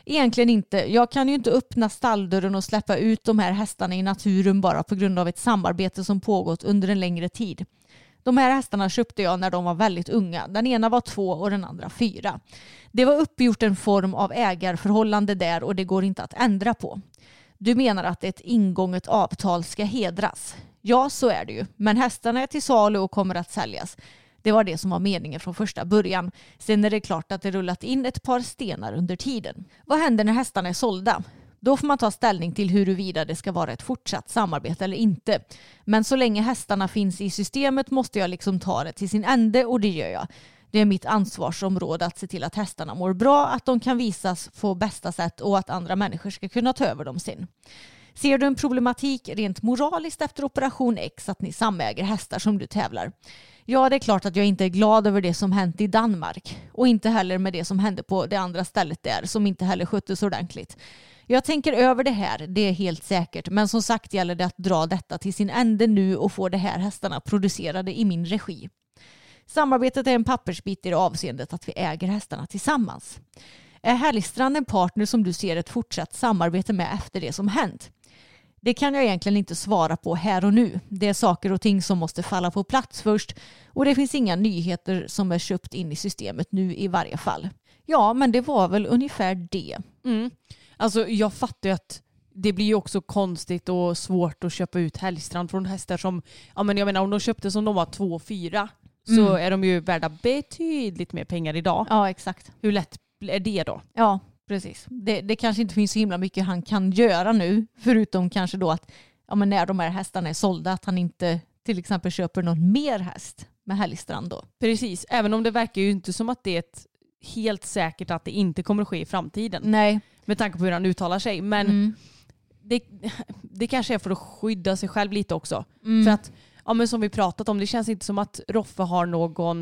Egentligen inte. Jag kan ju inte öppna stalldörren och släppa ut de här hästarna i naturen bara på grund av ett samarbete som pågått under en längre tid. De här hästarna köpte jag när de var väldigt unga. Den ena var två och den andra fyra. Det var uppgjort en form av ägarförhållande där och det går inte att ändra på. Du menar att ett ingånget avtal ska hedras? Ja, så är det ju. Men hästarna är till salu och kommer att säljas. Det var det som var meningen från första början. Sen är det klart att det rullat in ett par stenar under tiden. Vad händer när hästarna är sålda? Då får man ta ställning till huruvida det ska vara ett fortsatt samarbete eller inte. Men så länge hästarna finns i systemet måste jag liksom ta det till sin ände och det gör jag. Det är mitt ansvarsområde att se till att hästarna mår bra, att de kan visas på bästa sätt och att andra människor ska kunna ta över dem sen. Ser du en problematik rent moraliskt efter operation X att ni samäger hästar som du tävlar? Ja, det är klart att jag inte är glad över det som hänt i Danmark. Och inte heller med det som hände på det andra stället där som inte heller sköttes ordentligt. Jag tänker över det här, det är helt säkert. Men som sagt gäller det att dra detta till sin ände nu och få de här hästarna producerade i min regi. Samarbetet är en pappersbit i det avseendet att vi äger hästarna tillsammans. Är Härligstrand en partner som du ser ett fortsatt samarbete med efter det som hänt? Det kan jag egentligen inte svara på här och nu. Det är saker och ting som måste falla på plats först och det finns inga nyheter som är köpt in i systemet nu i varje fall. Ja, men det var väl ungefär det. Mm. Alltså jag fattar ju att det blir ju också konstigt och svårt att köpa ut Härligstrand från hästar som, ja men jag menar om de köpte som de var två och fyra mm. så är de ju värda betydligt mer pengar idag. Ja, exakt. Hur lätt är det då? Ja, precis. Det, det kanske inte finns så himla mycket han kan göra nu. Förutom kanske då att ja, men när de här hästarna är sålda att han inte till exempel köper någon mer häst med Härligstrand då. Precis, även om det verkar ju inte som att det är ett helt säkert att det inte kommer att ske i framtiden. Nej. Med tanke på hur han uttalar sig. Men mm. det, det kanske är för att skydda sig själv lite också. Mm. För att, ja men som vi pratat om, det känns inte som att Roffe har någon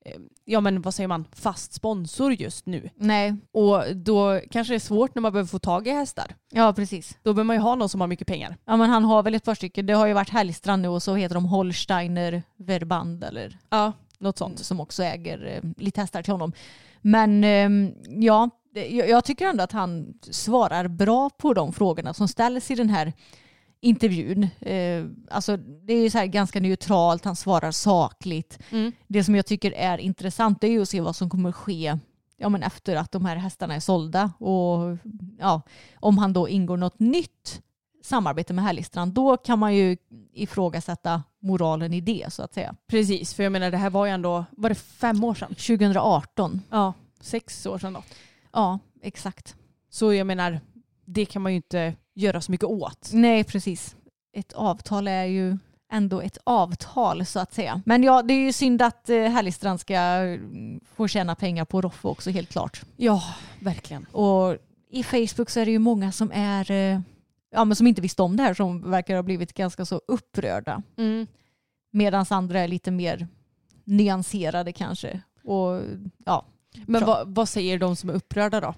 ja men vad säger man, fast sponsor just nu. Nej. Och då kanske det är svårt när man behöver få tag i hästar. Ja, precis. Då behöver man ju ha någon som har mycket pengar. Ja, men han har väl ett par stycken. Det har ju varit Härligstrand nu och så heter de Holsteiner Verband eller ja, något sånt. Som också äger eh, lite hästar till honom. Men eh, ja, jag, jag tycker ändå att han svarar bra på de frågorna som ställs i den här intervjun. Eh, alltså det är så här ganska neutralt, han svarar sakligt. Mm. Det som jag tycker är intressant är ju att se vad som kommer ske ja, men efter att de här hästarna är sålda och ja, om han då ingår något nytt samarbete med Härligstrand, då kan man ju ifrågasätta moralen i det så att säga. Precis, för jag menar det här var ju ändå, var det fem år sedan? tjugo arton. Ja, sex år sedan då. Ja, exakt. Så jag menar, det kan man ju inte göra så mycket åt. Nej, precis. Ett avtal är ju ändå ett avtal så att säga. Men ja, det är ju synd att eh, Härligstrand ska få tjäna pengar på Roffe också, helt klart. Ja, verkligen. Och i Facebook så är det ju många som är eh, ja, men som inte visste om det här, som verkar ha blivit ganska så upprörda. Mm. Medan andra är lite mer nyanserade kanske. Och ja. Men vad, vad säger de som är upprörda då?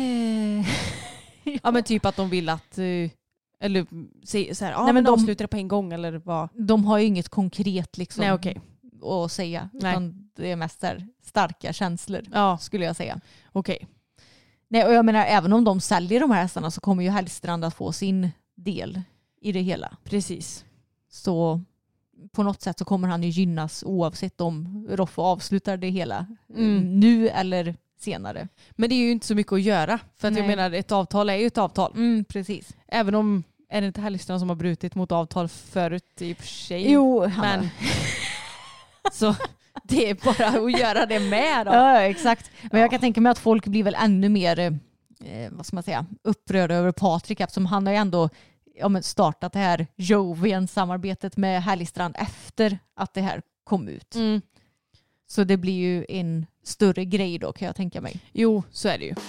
Ja men typ att de vill att eller så här, ja Nej, men de avslutar det på en gång eller vad? De har ju inget konkret liksom. Nej, okay. att säga. Utan det är mest där starka känslor ja. skulle jag säga. Okej. Okay. Nej, och jag menar även om de säljer de här hästarna så kommer ju Härligstrand att få sin del i det hela. Precis. Så på något sätt så kommer han ju gynnas oavsett om Roffe avslutar det hela mm. nu eller senare. Men det är ju inte så mycket att göra. För att jag menar, ett avtal är ju ett avtal. Mm, precis. Även om, är det inte Härligstrand som har brutit mot avtal förut i och för sig? Jo, han men så det är bara att göra det med då. Ja, exakt. Men ja. Jag kan tänka mig att folk blir väl ännu mer eh, vad ska man säga, upprörda över Patrik, eftersom han har ju ändå ja, men startat det här Jovian-samarbetet med Härligstrand efter att det här kom ut. Mm. Så det blir ju en större grej då, kan jag tänka mig. Jo, så är det ju.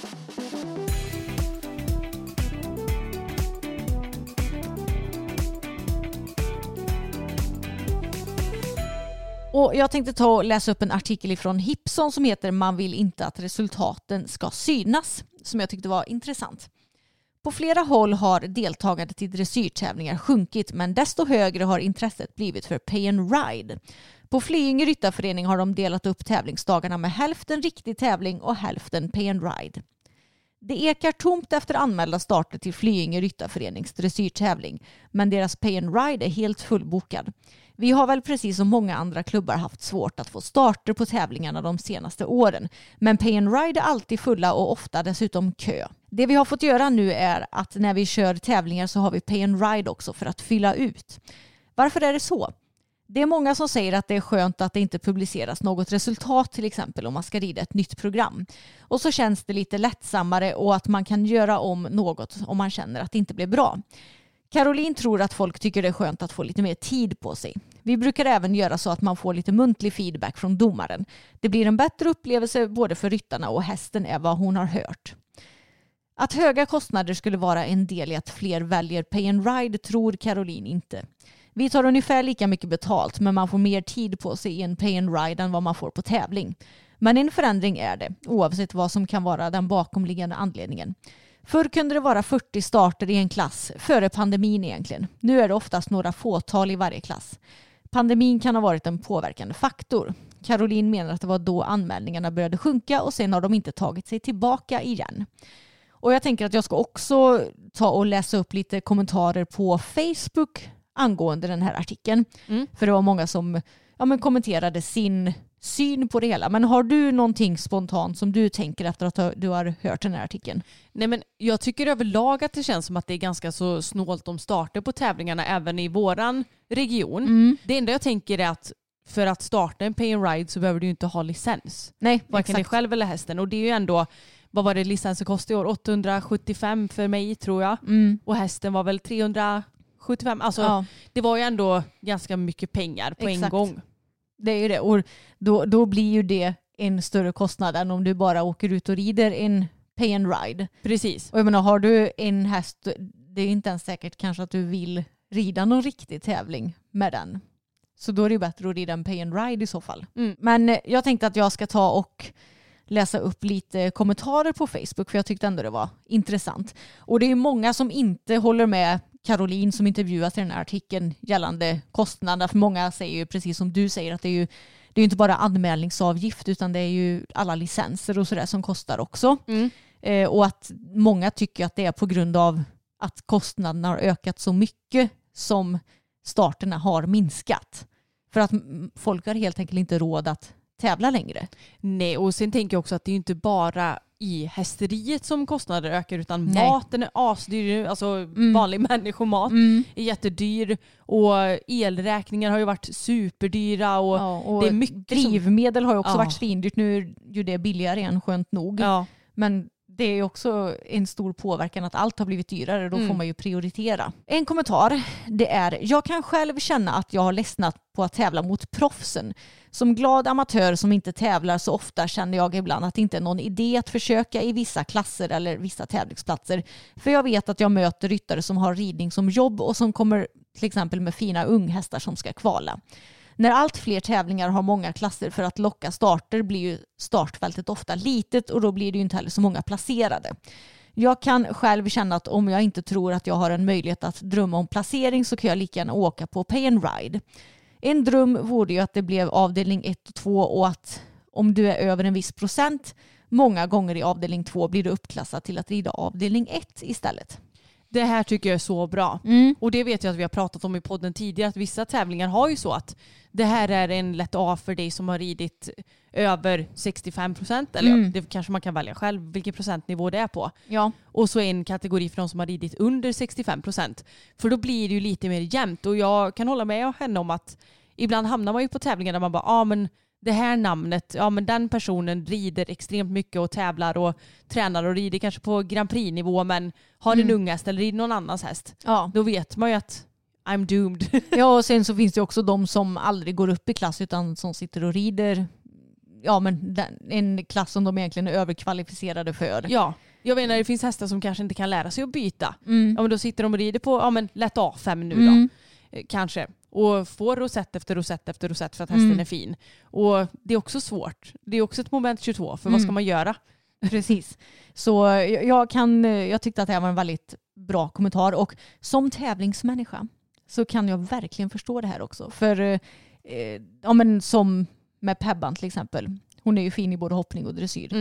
Och jag tänkte ta och läsa upp en artikel från Hipson som heter "Man vill inte att resultaten ska synas", som jag tyckte var intressant. På flera håll har deltagandet i dressyrtävlingar sjunkit, men desto högre har intresset blivit för pay and ride. På Flyinge ryttarförening har de delat upp tävlingsdagarna med hälften riktig tävling och hälften pay and ride. Det ekar tomt efter anmälda starter till Flyinge Ryttarförenings dressyrtävling, men deras Pay and Ride är helt fullbokad. Vi har väl precis som många andra klubbar haft svårt att få starter på tävlingarna de senaste åren, men Pay and Ride är alltid fulla och ofta dessutom kö. Det vi har fått göra nu är att när vi kör tävlingar så har vi Pay and Ride också för att fylla ut. Varför är det så? Det är många som säger att det är skönt att det inte publiceras något resultat, till exempel om man ska rida ett nytt program. Och så känns det lite lättsammare och att man kan göra om något om man känner att det inte blir bra. Caroline tror att folk tycker det är skönt att få lite mer tid på sig. Vi brukar även göra så att man får lite muntlig feedback från domaren. Det blir en bättre upplevelse både för ryttarna och hästen är vad hon har hört. Att höga kostnader skulle vara en del i att fler väljer Pay and Ride tror Caroline inte. Vi tar ungefär lika mycket betalt, men man får mer tid på sig i en Pay and Ride än vad man får på tävling. Men en förändring är det, oavsett vad som kan vara den bakomliggande anledningen. Förr kunde det vara fyrtio starter i en klass, före pandemin egentligen. Nu är det oftast några fåtal i varje klass. Pandemin kan ha varit en påverkande faktor. Caroline menar att det var då anmälningarna började sjunka och sen har de inte tagit sig tillbaka igen. Och jag tänker att jag ska också ta och läsa upp lite kommentarer på Facebook angående den här artikeln. Mm. För det var många som ja, men kommenterade sin syn på det hela. Men har du någonting spontant som du tänker efter att du har hört den här artikeln? Nej, men jag tycker överlag att det känns som att det är ganska så snålt om starter på tävlingarna även i våran region. Mm. Det enda jag tänker är att för att starta en Pay and Ride så behöver du inte ha licens. Nej, varken dig själv eller hästen. Och det är ju ändå, vad var det licensen kostade i år? åttahundrasjuttiofem för mig tror jag. Mm. Och hästen var väl trehundrasjuttiofem. Alltså ja. Det var ju ändå ganska mycket pengar på Exakt. en gång. Det är ju det. Och då, då blir ju det en större kostnad än om du bara åker ut och rider en Pay and Ride. Precis. Och jag menar, har du en häst, det är inte ens säkert kanske att du vill rida någon riktig tävling med den. Så då är det ju bättre att rida en Pay and Ride i så fall. Mm. Men jag tänkte att jag ska ta och läsa upp lite kommentarer på Facebook, för jag tyckte ändå det var intressant. Och det är många som inte håller med Caroline som intervjuas i den här artikeln gällande kostnaderna. För många säger ju precis som du säger att det är ju det är inte bara anmälningsavgift utan det är ju alla licenser och sådär som kostar också. Mm. Eh, och att många tycker att det är på grund av att kostnaderna har ökat så mycket som starterna har minskat. För att folk har helt enkelt inte råd att tävla längre. Nej, och sen tänker jag också att det är inte bara i hästeriet som kostnader ökar utan Nej. maten är asdyr. Alltså mm. vanlig människomat mm. är jättedyr och elräkningar har ju varit superdyra och, ja, och det är mycket drivmedel som... har ju också ja. varit svindyrt. Nu är ju det billigare än skönt nog. Ja. Men det är också en stor påverkan att allt har blivit dyrare. Då mm. får man ju prioritera. En kommentar, det är: jag kan själv känna att jag har ledsnat på att tävla mot proffsen. Som glad amatör som inte tävlar så ofta känner jag ibland att det inte är någon idé att försöka i vissa klasser eller vissa tävlingsplatser. För jag vet att jag möter ryttare som har ridning som jobb och som kommer till exempel med fina unghästar som ska kvala. När allt fler tävlingar har många klasser för att locka starter blir ju startfältet ofta litet och då blir det ju inte heller så många placerade. Jag kan själv känna att om jag inte tror att jag har en möjlighet att drömma om placering så kan jag lika gärna åka på Pay and Ride. En dröm vore ju att det blev avdelning ett och två och att om du är över en viss procent många gånger i avdelning två blir du uppklassad till att rida avdelning ett istället. Det här tycker jag är så bra. Mm. Och det vet jag att vi har pratat om i podden tidigare. Att vissa tävlingar har ju så att det här är en lätt A för dig som har ridit över sextiofem procent. Eller mm. ja, det kanske man kan välja själv vilken procentnivå det är på. Ja. Och så en kategori för de som har ridit under sextiofem procent. För då blir det ju lite mer jämnt. Och jag kan hålla med henne om att ibland hamnar man ju på tävlingar där man bara, ja ah, men det här namnet, ja men den personen rider extremt mycket och tävlar och tränar och rider kanske på Grand Prix-nivå men har mm. en ung häst eller rider någon annans häst. Ja. Då vet man ju att I'm doomed. Ja, och sen så finns det också de som aldrig går upp i klass utan som sitter och rider ja men den, en klass som de egentligen är överkvalificerade för. Ja, jag menar det finns hästar som kanske inte kan lära sig att byta. Mm. Ja men då sitter de och rider på ja men lätt A fem nu mm. då. Kanske. Och får rosett efter rosett efter rosett för att hästen mm. är fin. Och det är också svårt. Det är också ett moment tjugotvå. För mm. vad ska man göra? Precis. Så jag, kan, jag tyckte att det här var en väldigt bra kommentar. Och som tävlingsmänniska så kan jag verkligen förstå det här också. För eh, ja, men som med Pebban till exempel. Hon är ju fin i både hoppning och dressyr. Mm.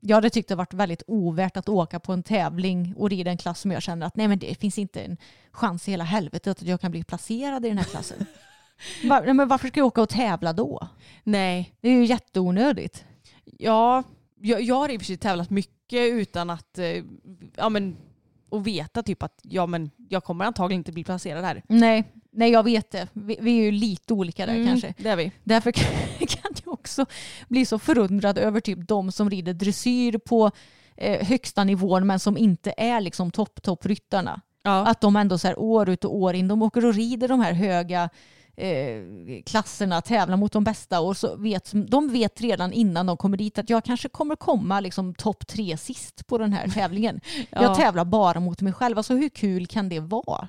jag hade tyckt det varit väldigt ovärt att åka på en tävling och rida en klass som jag känner att nej, men det finns inte en chans i hela helvetet att jag kan bli placerad i den här klassen. Var, nej, men varför ska jag åka och tävla då? Nej. Det är ju jätteonödigt. Ja, jag, jag har i och för sig tävlat mycket utan att eh, ja, men, och veta typ att ja, men, jag kommer antagligen inte bli placerad här. Nej, nej jag vet det. Vi, vi är ju lite olika där mm, kanske. Det är vi. Därför kan, kan jag också bli så förundrad över typ de som rider dressyr på eh, högsta nivån men som inte är liksom topp topp ryttarna. Ja. Att de ändå så här år ut och år in, de åker och rider de här höga eh, klasserna, tävlar mot de bästa och så vet, de vet redan innan de kommer dit att jag kanske kommer komma liksom topp tre sist på den här tävlingen. Ja. Jag tävlar bara mot mig själv. Alltså hur kul kan det vara?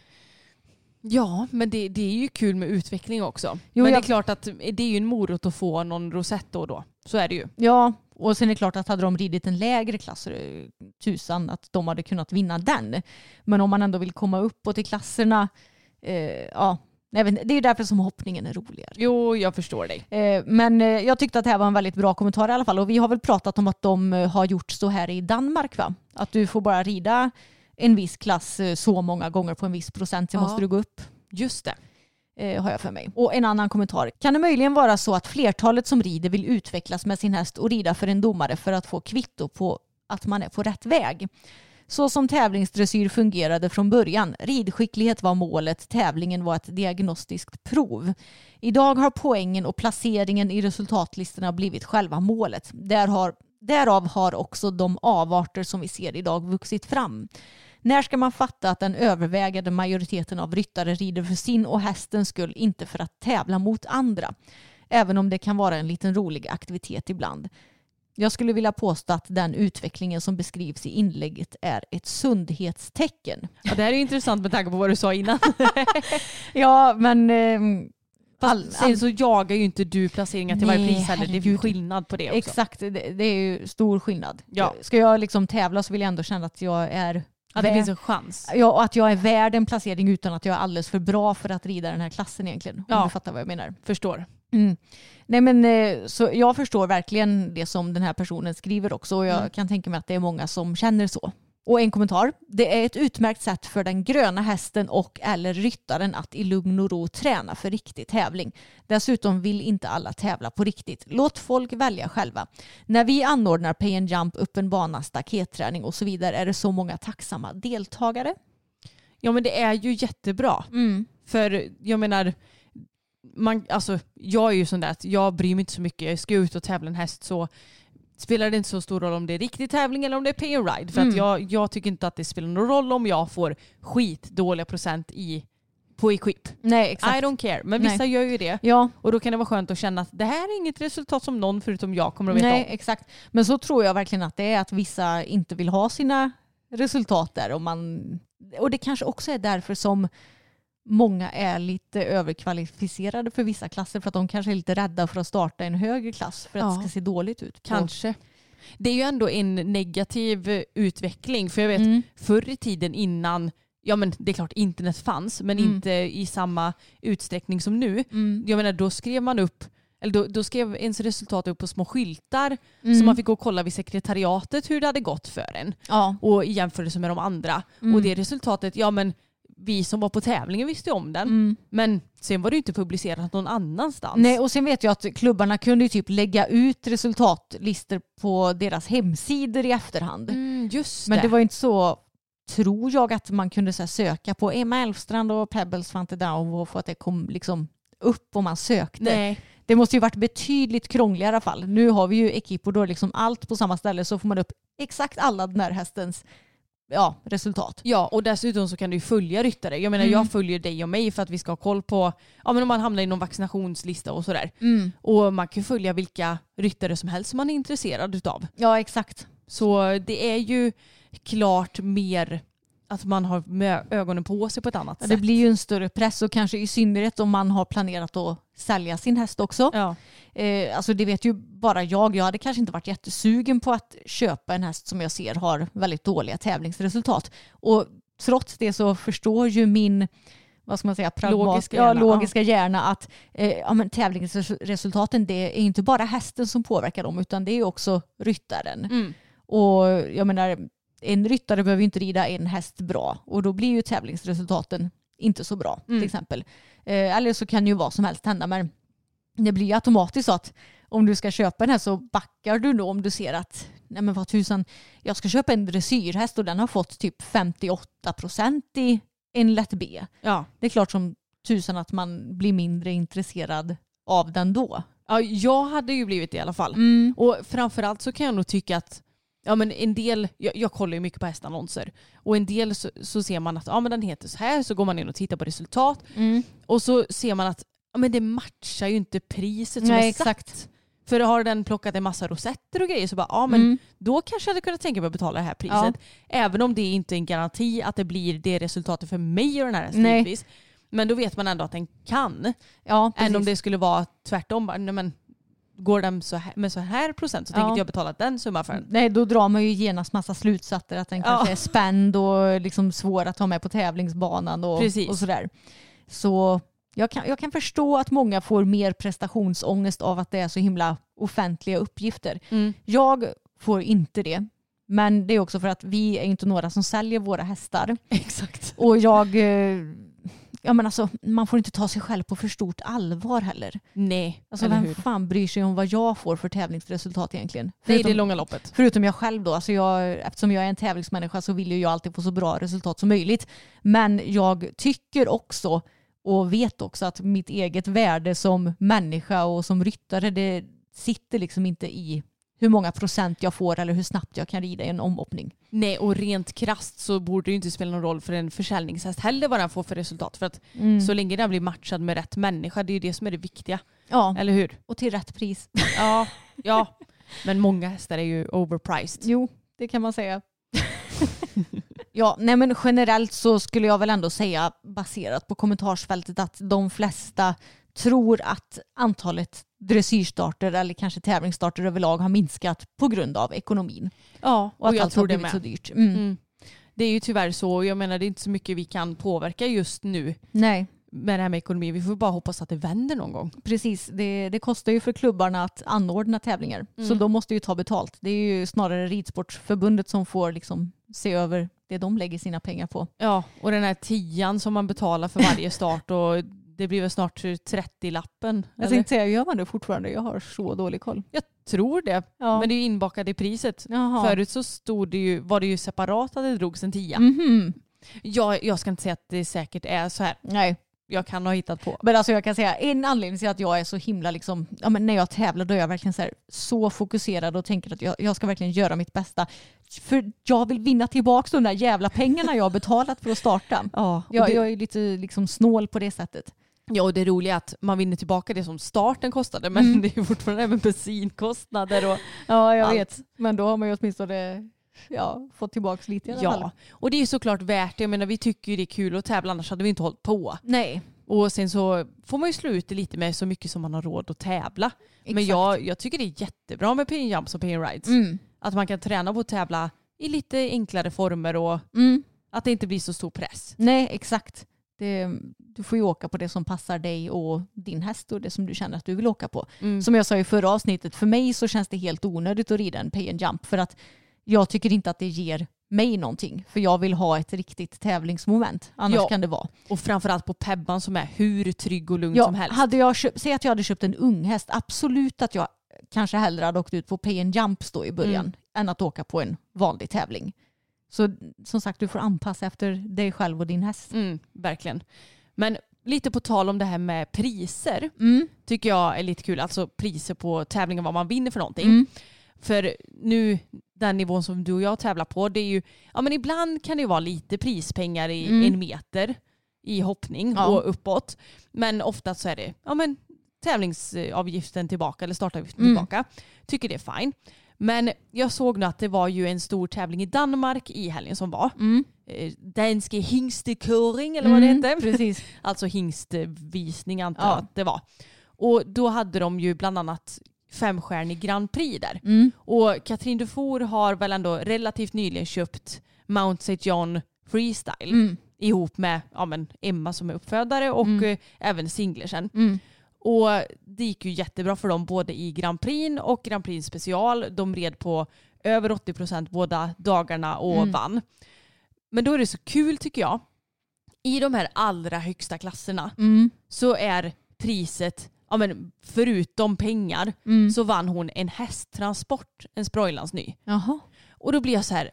Ja, men det, det är ju kul med utveckling också. Jo, men jag... det är klart att det är ju en morot att få någon rosett då och då. Så är det ju. Ja, och sen är det klart att hade de ridit en lägre klass tusan att de hade kunnat vinna den. Men om man ändå vill komma uppåt i klasserna, eh, ja, det är därför som hoppningen är roligare. Jo, jag förstår dig. Eh, men eh, jag tyckte att det här var en väldigt bra kommentar i alla fall. Och vi har väl pratat om att de har gjort så här i Danmark, va? Att du får bara rida en viss klass så många gånger på en viss procent, så ja. Måste du gå upp. Just det. Eh, har jag för mig. Och en annan kommentar. Kan det möjligen vara så att flertalet som rider vill utvecklas med sin häst och rida för en domare för att få kvitto på att man är på rätt väg? Så som tävlingsdressyr fungerade från början. Ridskicklighet var målet, tävlingen var ett diagnostiskt prov. Idag har poängen och placeringen i resultatlistorna blivit själva målet. Där har, därav har också de avarter som vi ser idag vuxit fram. När ska man fatta att den övervägande majoriteten av ryttare rider för sin och hästens skull, inte för att tävla mot andra? Även om det kan vara en liten rolig aktivitet ibland. Jag skulle vilja påstå att den utvecklingen som beskrivs i inlägget är ett sundhetstecken. Ja, det här är intressant med tanke på vad du sa innan. Ja, men... Eh, all, all... så jagar ju inte du placeringar till varje pris heller. Det är ju skillnad på det också. Exakt, det, det är ju stor skillnad. Ja. Ska jag liksom tävla så vill jag ändå känna att jag är... Att det finns en chans. Ja, och att jag är värd en placering utan att jag är alldeles för bra för att rida den här klassen egentligen. Om ja. du fattar vad jag menar. Förstår. Mm. Nej, men så jag förstår verkligen det som den här personen skriver också, och jag mm. kan tänka mig att det är många som känner så. Och en kommentar. Det är ett utmärkt sätt för den gröna hästen och eller ryttaren att i lugn och ro träna för riktig tävling. Dessutom vill inte alla tävla på riktigt. Låt folk välja själva. När vi anordnar pay and jump, öppen bana, staketträning och så vidare är det så många tacksamma deltagare. Ja, men det är ju jättebra. Mm. För jag menar, man, alltså, jag är ju sån där att jag bryr mig inte så mycket. Jag ska ut och tävla en häst, så spelar det inte så stor roll om det är riktig tävling eller om det är pay and ride. För mm. att jag, jag tycker inte att det spelar någon roll om jag får skitdåliga procent i, på equip. Nej, exakt. I don't care. Men vissa Nej. gör ju det. Ja. Och då kan det vara skönt att känna att det här är inget resultat som någon förutom jag kommer att veta Nej, om. Exakt. Men så tror jag verkligen att det är att vissa inte vill ha sina resultat där. Och, man, och det kanske också är därför som många är lite överkvalificerade för vissa klasser, för att de kanske är lite rädda för att starta en högre klass för att ja. det ska se dåligt ut. Kanske. Det är ju ändå en negativ utveckling, för jag vet mm. förr i tiden innan, ja men det är klart internet fanns, men mm. inte i samma utsträckning som nu. Mm. Jag menar, då skrev man upp, eller då, då skrev ens resultat upp på små skyltar mm. som man fick gå och kolla vid sekretariatet hur det hade gått för en. Ja. Och i jämförelse med de andra. Mm. Och det resultatet, ja men vi som var på tävlingen visste om den. Mm. Men sen var det inte publicerat någon annanstans. Nej, och sen vet jag att klubbarna kunde ju typ lägga ut resultatlistor på deras hemsidor i efterhand. Mm, just det. Men det var inte så, tror jag, att man kunde så här söka på Emma Elfstrand och Pebbles Svante Down och få att det kom liksom upp om man sökte. Nej. Det måste ju varit betydligt krångligare i alla fall. Nu har vi ju ekip och då är liksom allt på samma ställe, så får man upp exakt alla den här hästens ja, resultat. Ja, och dessutom så kan du följa ryttare. Jag menar, mm. jag följer dig och mig för att vi ska ha koll på, ja men om man hamnar i någon vaccinationslista och sådär. Mm. Och man kan följa vilka ryttare som helst som man är intresserad utav. Ja, exakt. Så det är ju klart mer att man har med ögonen på sig på ett annat ja, sätt. Det blir ju en större press, och kanske i synnerhet om man har planerat att sälja sin häst också. Ja. Eh, alltså det vet ju bara jag. Jag hade kanske inte varit jättesugen på att köpa en häst som jag ser har väldigt dåliga tävlingsresultat. Och trots det så förstår ju min vad ska man säga, pragmat, logiska ja, hjärna, logiska hjärna att eh, ja, men tävlingsresultaten, det är inte bara hästen som påverkar dem utan det är också ryttaren. Mm. Och jag menar, en ryttare behöver ju inte rida en häst bra och då blir ju tävlingsresultaten inte så bra Mm. till exempel. Eh, eller så kan ju vad som helst hända, men det blir ju automatiskt så att om du ska köpa den här så backar du då om du ser att nej men vad tusan, jag ska köpa en dressyrhäst och den har fått typ femtioåtta procent i en lätt B. Ja. Det är klart som tusan att man blir mindre intresserad av den då. Ja, jag hade ju blivit det i alla fall. Mm. Och framförallt så kan jag nog tycka att ja, men en del, jag, jag kollar ju mycket på hästannonser och en del så, så ser man att ja, men den heter så här, så går man in och tittar på resultat Mm. och så ser man att ja, men det matchar ju inte priset som Nej, är satt. exakt. För har den plockat en massa rosetter och grejer så bara ja men Mm. då kanske jag hade kunnat tänka mig att betala det här priset. Ja. Även om det inte är en garanti att det blir det resultatet för mig och den här hästen Nej. givetvis. Men då vet man ändå att den kan. Ja, Än om precis. det skulle vara tvärtom. Bara, nej, men, går den så här, med så här procent så Ja. tänker inte jag betala den summan för den. Nej, då drar man ju genast massa slutsatser att den kanske Ja. är spänd och liksom svår att ha med på tävlingsbanan och, Precis. och sådär. Så jag kan, jag kan förstå att många får mer prestationsångest av att det är så himla offentliga uppgifter. Mm. Jag får inte det. Men det är också för att vi är inte några som säljer våra hästar. Exakt. Och jag... eh, Ja, men alltså, man får inte ta sig själv på för stort allvar heller. Nej, Alltså, eller vem hur? fan bryr sig om vad jag får för tävlingsresultat egentligen? Nej, Förutom, det är långa loppet. förutom jag själv då. Alltså jag, eftersom jag är en tävlingsmänniska så vill ju jag alltid få så bra resultat som möjligt. Men jag tycker också och vet också att mitt eget värde som människa och som ryttare, det sitter liksom inte i hur många procent jag får eller hur snabbt jag kan rida i en omhoppning. Nej, och rent krasst så borde det ju inte spela någon roll för en försäljningshäst heller vad den får för resultat. För att Mm. så länge den blir matchad med rätt människa, det är ju det som är det viktiga. Ja, Eller hur? och till rätt pris. Ja, ja. Men många hästar är ju overpriced. Jo, det kan man säga. Ja, nej men generellt så skulle jag väl ändå säga baserat på kommentarsfältet att de flesta tror att antalet dressyrstarter eller kanske tävlingsstarter överlag har minskat på grund av ekonomin. Ja, Och att jag allt tror har det blivit med. så dyrt. Mm. Mm. Det är ju tyvärr så. Jag menar, det är inte så mycket vi kan påverka just nu Nej, med det här med ekonomi. Vi får bara hoppas att det vänder någon gång. precis. Det, det kostar ju för klubbarna att anordna tävlingar. Mm. Så de måste ju ta betalt. Det är ju snarare Ridsportförbundet som får liksom se över det de lägger sina pengar på. Ja, och den här tian som man betalar för varje start och det blir väl snart trettio-lappen. Jag eller? tänkte säga, gör man det fortfarande? Jag har så dålig koll. Jag tror det, Ja. men det är ju inbakat i priset. Jaha. Förut så stod det ju, var det ju separat att det drogs en tia. Mhm. Jag, jag ska inte säga att det säkert är så här. Nej. Jag kan ha hittat på. Men alltså jag kan säga en anledning till att jag är så himla liksom, ja men när jag tävlar då är jag verkligen så, här, så fokuserad och tänker att jag, jag ska verkligen göra mitt bästa. För jag vill vinna tillbaka de där jävla pengarna jag har betalat för att starta. Ja, och Jag, det, jag är lite liksom snål på det sättet. ja, och det roliga är att man vinner tillbaka det som starten kostade, men Mm. det är ju fortfarande även bensinkostnader och Ja, jag allt. vet. Men då har man ju åtminstone ja, fått tillbaka lite i alla fall. Ja, och det är ju såklart värt det. Jag menar, vi tycker ju det är kul att tävla, annars hade vi inte hållit på. Nej. Och sen så får man ju slå ut det lite med så mycket som man har råd att tävla. Men Exakt. jag, jag tycker det är jättebra med pin jumps och pin rides. Mm. Att man kan träna på att tävla i lite enklare former och Mm. att det inte blir så stor press. Nej, exakt. Det, du får ju åka på det som passar dig och din häst och det som du känner att du vill åka på. Mm. Som jag sa i förra avsnittet, för mig så känns det helt onödigt att rida en pay and jump för att jag tycker inte att det ger mig någonting. För jag vill ha ett riktigt tävlingsmoment. Annars Ja. kan det vara. Och framförallt på Pebban som är hur trygg och lugn Ja, som helst. hade jag köpt, säg att jag hade köpt en ung häst, absolut att jag kanske hellre hade åkt ut på pay and jumps då i början Mm. än att åka på en vanlig tävling. Så som sagt, du får anpassa efter dig själv och din häst. Mm, verkligen. Men lite på tal om det här med priser Mm. tycker jag är lite kul. Alltså priser på tävlingar, vad man vinner för någonting. Mm. För nu, den nivån som du och jag tävlar på, det är ju, ja men ibland kan det ju vara lite prispengar i Mm. en meter i hoppning Ja. och uppåt. Men ofta så är det, ja men tävlingsavgiften tillbaka eller startavgiften Mm. tillbaka. Tycker det är fine. Men jag såg nu att det var ju en stor tävling i Danmark i helgen som var. Mm. Eh, Danske hingstekøring eller vad det Mm, heter. precis. Alltså hingstvisning antar Ja. jag att det var. Och då hade de ju bland annat femstjärnig Grand Prix där. Mm. Och Katrin Dufour har väl ändå relativt nyligen köpt Mount Saint John Freestyle. Mm. ihop med ja, men Emma som är uppfödare och Mm. eh, även singlersen. Mm. Och det gick ju jättebra för dem både i Grand Prix och Grand Prix special. De red på över åttio procent båda dagarna och Mm. vann. Men då är det så kul tycker jag. I de här allra högsta klasserna Mm. så är priset, ja men förutom pengar, Mm. så vann hon en hästtransport, en Sproilans ny. Jaha. Och då blir jag så här,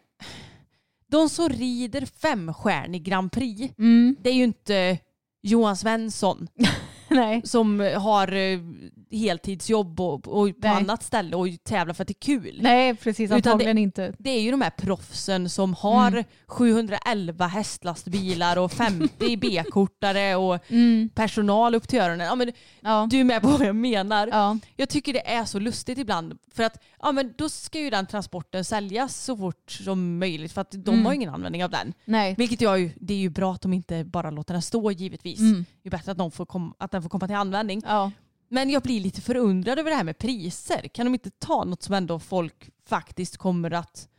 de som rider femstjärnig Grand Prix, Mm. det är ju inte Johan Svensson Nej. som har eh, heltidsjobb och, och på Nej. annat ställe och tävlar för att det är kul. Nej, precis. Utan Antagligen inte. Det är ju de här proffsen som har Mm. sjuhundraelva hästlastbilar och femtio B-kortare och Mm. personal upp till öronen. Ja, men Ja. du är med på vad jag menar. Ja. Jag tycker det är så lustigt ibland. För att ja, men då ska ju den transporten säljas så fort som möjligt. För att de Mm. har ingen användning av den. Nej. Vilket jag ju, det är ju bra att de inte bara låter den stå givetvis. Mm. Det är bättre att, de får kom, att den får komma till användning. Ja. Men jag blir lite förundrad över det här med priser. Kan de inte ta något som ändå folk faktiskt kommer att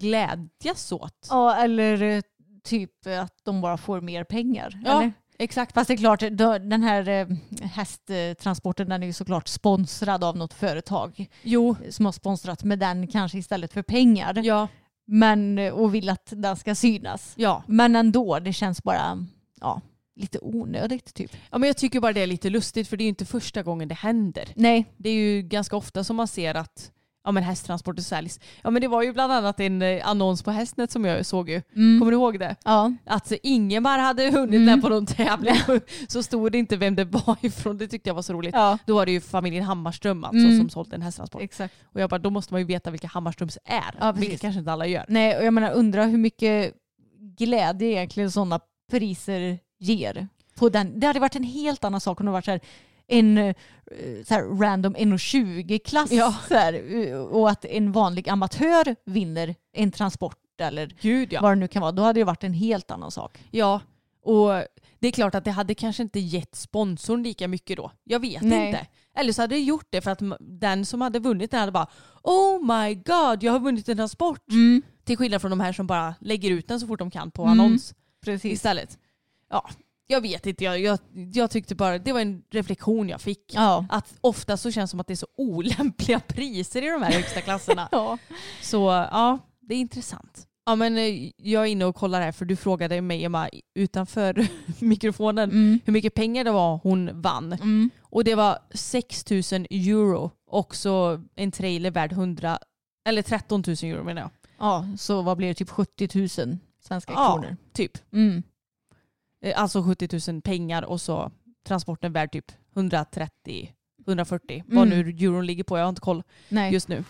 glädjas åt? Ja, eller eh, typ att de bara får mer pengar. Ja, Eller? exakt. Fast det är klart, då- den här eh, hästtransporten den är ju såklart sponsrad av något företag Jo, som har sponsrat med den kanske istället för pengar. ja, Men, eh, och vill att den ska synas. ja. Men ändå, det känns bara ja, lite onödigt typ. Ja, men jag tycker bara det är lite lustigt för det är ju inte första gången det händer. Nej. Det är ju ganska ofta som man ser att ja, men hästtransporter säljs. Ja, men det var ju bland annat en eh, annons på Hästnet som jag såg ju. Mm. Kommer du ihåg det? Ja. Att Ingemar hade hunnit Mm. där på någon tävling så stod det inte vem det var ifrån. Det tyckte jag var så roligt. Ja. Då var det ju familjen Hammarström alltså, Mm. som sålt en hästtransport. Exakt. Och jag bara, då måste man ju veta vilka Hammarströms är. Ja, precis. vilket kanske inte alla gör. Nej, och jag menar undra hur mycket glädje egentligen sådana priser ger. På den. Det hade varit en helt annan sak om det varit så här, en eh, så här, random en tjugo-klass Ja. så här, eh, och att en vanlig amatör vinner en transport eller Gud ja. vad det nu kan vara. Då hade det varit en helt annan sak. Ja, och det är klart att det hade kanske inte gett sponsorn lika mycket då. Jag vet Nej. inte. Eller så hade det gjort det för att den som hade vunnit den hade bara oh my god, jag har vunnit en transport. Till skillnad från de här som bara lägger ut den så fort de kan på Mm. annons Precis. istället. Ja, jag vet inte. Jag, jag, jag tyckte bara, det var en reflektion jag fick. Ja. Att ofta så känns det som att det är så olämpliga priser i de här högsta klasserna. Ja. Så ja, det är intressant. Ja, men eh, jag är inne och kollar här för du frågade mig Emma utanför mikrofonen Mm. hur mycket pengar det var hon vann. Mm. Och det var sex tusen euro. Också en trailer värd hundra eller tretton tusen euro menar jag. Ja, så vad blir det? Typ sjuttio tusen svenska Ja, kronor. typ. Mm. Eh, Alltså sjuttio tusen pengar och så transporten värd typ hundratrettio hundrafyrtio. Vad Mm. nu euron ligger på, jag har inte koll Nej. just nu.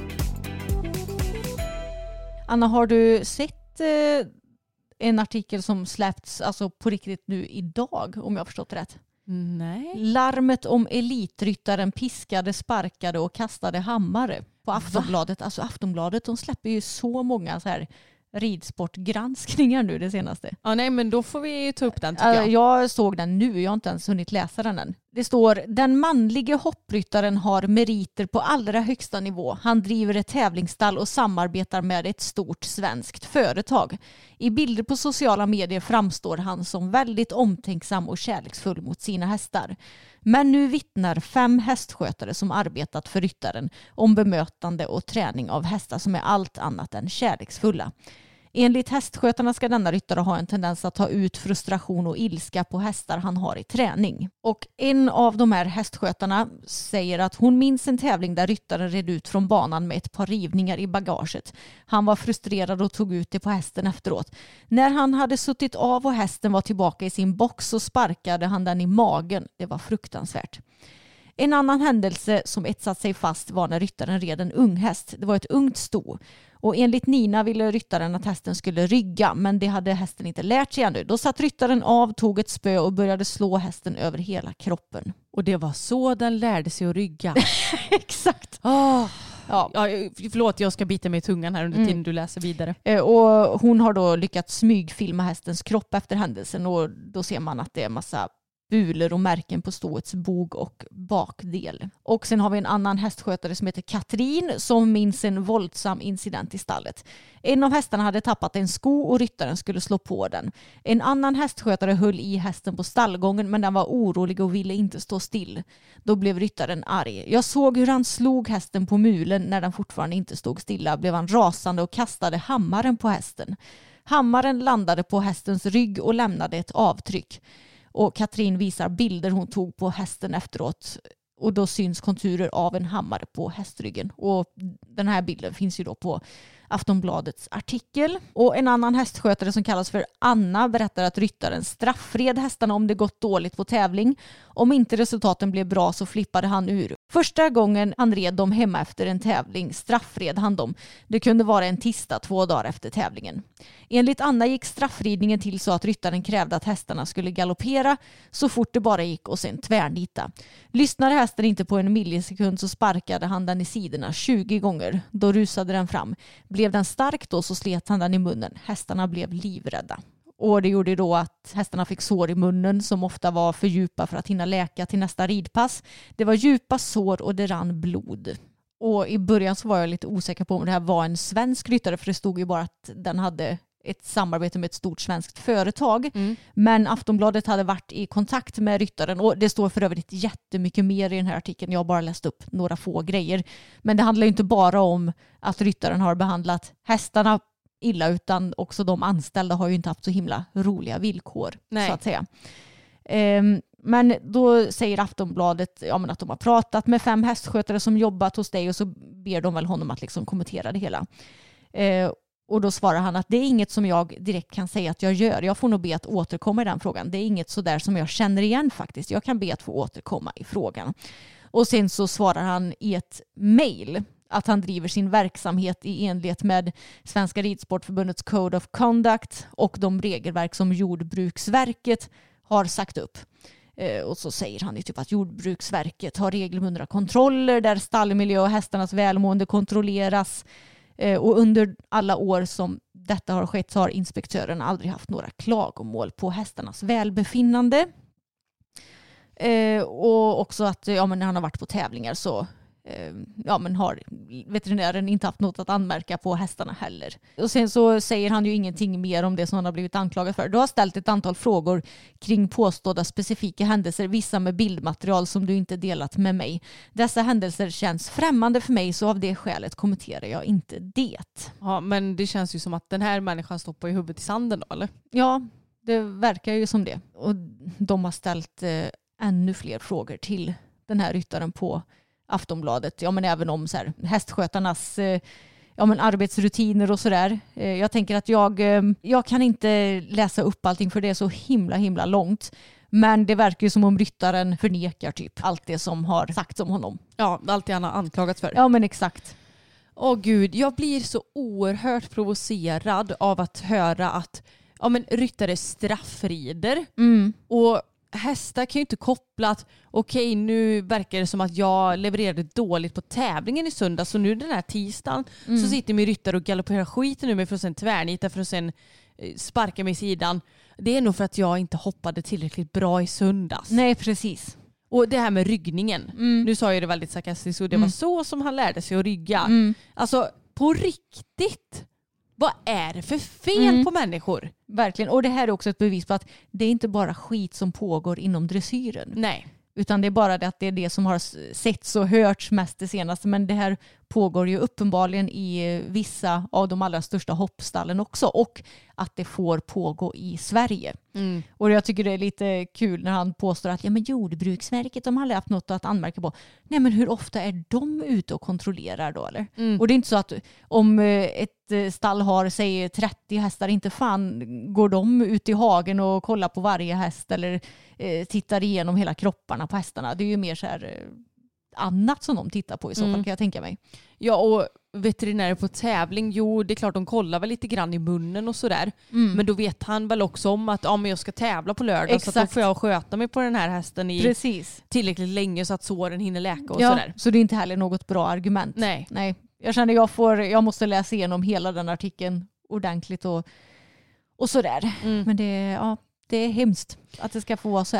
Anna, har du sett eh, en artikel som släppts alltså på riktigt nu idag, om jag har förstått det rätt? Nej. Larmet om elitryttaren piskade, sparkade och kastade hammare på Aftonbladet. Alltså Aftonbladet, de släpper ju så många så här ridsportgranskningar nu det senaste. Ja, nej, men då får vi ta upp den tycker Äh, jag. Jag såg den nu, jag har inte ens hunnit läsa den än. Det står, den manlige hoppryttaren har meriter på allra högsta nivå. Han driver ett tävlingsstall och samarbetar med ett stort svenskt företag. I bilder på sociala medier framstår han som väldigt omtänksam och kärleksfull mot sina hästar. Men nu vittnar fem hästskötare som arbetat för ryttaren om bemötande och träning av hästar som är allt annat än kärleksfulla. Enligt hästskötarna ska denna ryttare ha en tendens att ta ut frustration och ilska på hästar han har i träning. Och en av de här hästskötarna säger att hon minns en tävling där ryttaren red ut från banan med ett par rivningar i bagaget. Han var frustrerad och tog ut det på hästen efteråt. När han hade suttit av och hästen var tillbaka i sin box så sparkade han den i magen. Det var fruktansvärt. En annan händelse som etsat sig fast var när ryttaren red en ung häst. Det var ett ungt sto. Och enligt Nina ville ryttaren att hästen skulle rygga, men det hade hästen inte lärt sig ännu. Då satt ryttaren av, tog ett spö och började slå hästen över hela kroppen. Och det var så den lärde sig att rygga. Exakt. Oh. Ja. Ja, förlåt, jag ska bita mig i tungan här under Mm. tiden du läser vidare. Eh, Och hon har då lyckats smygfilma hästens kropp efter händelsen och då ser man att det är massa bulor och märken på ståets bog och bakdel. Och sen har vi en annan hästskötare som heter Katrin som minns en våldsam incident i stallet. En av hästarna hade tappat en sko och ryttaren skulle slå på den. En annan hästskötare höll i hästen på stallgången men den var orolig och ville inte stå still. Då blev ryttaren arg. Jag såg hur han slog hästen på mulen när den fortfarande inte stod stilla. Blev han rasande och kastade hammaren på hästen. Hammaren landade på hästens rygg och lämnade ett avtryck. Och Katrin visar bilder hon tog på hästen efteråt. Och då syns konturer av en hammare på hästryggen. Och den här bilden finns ju då på Aftonbladets artikel. Och en annan hästskötare som kallas för Anna berättar att ryttaren straffred hästarna om det gått dåligt på tävling. Om inte resultaten blev bra så flippade han ur. Första gången han red dem hemma efter en tävling straffred han dem. Det kunde vara en tisdag två dagar efter tävlingen. Enligt Anna gick straffridningen till så att ryttaren krävde att hästarna skulle galoppera så fort det bara gick och sen tvärnita. Lyssnade hästen inte på en millisekund så sparkade han den i sidorna tjugo gånger. Då rusade den fram. Blev den stark då så slet han den i munnen. Hästarna blev livrädda. Och det gjorde då att hästarna fick sår i munnen som ofta var för djupa för att hinna läka till nästa ridpass. Det var djupa sår och det rann blod. Och i början så var jag lite osäker på om det här var en svensk ryttare för det stod ju bara att den hade ett samarbete med ett stort svenskt företag. Mm. Men Aftonbladet hade varit i kontakt med ryttaren och det står för övrigt jättemycket mer i den här artikeln. Jag har bara läst upp några få grejer. Men det handlar ju inte bara om att ryttaren har behandlat hästarna illa utan också de anställda har ju inte haft så himla roliga villkor. Nej. Så att säga. Um, men då säger Aftonbladet ja, men att de har pratat med fem hästskötare som jobbat hos dig och så ber de väl honom att liksom kommentera det hela. Uh, Och då svarar han att det är inget som jag direkt kan säga att jag gör. Jag får nog be att återkomma i den frågan. Det är inget så där som jag känner igen faktiskt. Jag kan be att få återkomma i frågan. Och sen så svarar han i ett mejl att han driver sin verksamhet i enlighet med Svenska Ridsportförbundets Code of Conduct och de regelverk som Jordbruksverket har sagt upp. Eh, och så säger han ju typ att Jordbruksverket har regelbundna kontroller där stallmiljö och hästarnas välmående kontrolleras. Och under alla år som detta har skett så har inspektören aldrig haft några klagomål på hästarnas välbefinnande. Eh, och också att ja, men när han har varit på tävlingar så eh, ja, men har veterinären inte haft något att anmärka på hästarna heller. Och sen så säger han ju ingenting mer om det som han har blivit anklagad för. Du har ställt ett antal frågor kring påstådda specifika händelser, vissa med bildmaterial som du inte delat med mig. Dessa händelser känns främmande för mig så av det skälet kommenterar jag inte det. Ja, men det känns ju som att den här människan stoppar i huvudet i sanden då, eller? Ja, det verkar ju som det. Och de har ställt eh, ännu fler frågor till den här ryttaren på Aftonbladet. Ja, men även om så här, hästskötarnas eh, ja, men arbetsrutiner och sådär. Eh, jag tänker att jag, eh, jag kan inte läsa upp allting för det är så himla himla långt. Men det verkar ju som om ryttaren förnekar typ allt det som har sagts om honom. Ja, allt det han har anklagats för. Ja, men exakt. Åh gud, jag blir så oerhört provocerad av att höra att ja, men ryttare straffrider. Mm. Och hästar kan ju inte koppla att okej, nu verkar det som att jag levererade dåligt på tävlingen i söndag så nu den här tisdagen mm. så sitter min ryttare och galopperar skiten ur mig för att sen tvärnita för att sen sparka mig i sidan. Det är nog för att jag inte hoppade tillräckligt bra i söndags. Nej, precis. Och det här med ryggningen. Mm. Nu sa jag det väldigt sarkastiskt och det mm. var så som han lärde sig att rygga. Mm. Alltså, på riktigt. Vad är det för fel mm. på människor? Verkligen. Och det här är också ett bevis på att det är inte bara skit som pågår inom dressyren. Nej. Utan det är bara det att det är det som har setts och hörts mest det senaste. Men det här pågår ju uppenbarligen i vissa av de allra största hoppstallen också. Och att det får pågå i Sverige. Mm. Och jag tycker det är lite kul när han påstår att ja, men Jordbruksverket, de har aldrig haft något att anmärka på. Nej, men hur ofta är de ute och kontrollerar då? Eller? Mm. Och det är inte så att om ett stall har, säg trettio hästar, inte fan går de ut i hagen och kollar på varje häst eller eh, tittar igenom hela kropparna på hästarna. Det är ju mer så här eh, annat som de tittar på i så fall, mm. kan jag tänka mig. Ja, och veterinärer på tävling, jo det är klart de kollar väl lite grann i munnen och sådär. Mm. Men då vet han väl också om att ja, men jag ska tävla på lördag. Exakt. Så att då får jag sköta mig på den här hästen i Precis. tillräckligt länge så att såren hinner läka och ja, sådär. Så det är inte heller något bra argument. Nej. Nej. Jag känner jag får, jag måste läsa igenom hela den artikeln ordentligt och, och sådär. Mm. Men det, ja, det är hemskt att det ska få vara så här.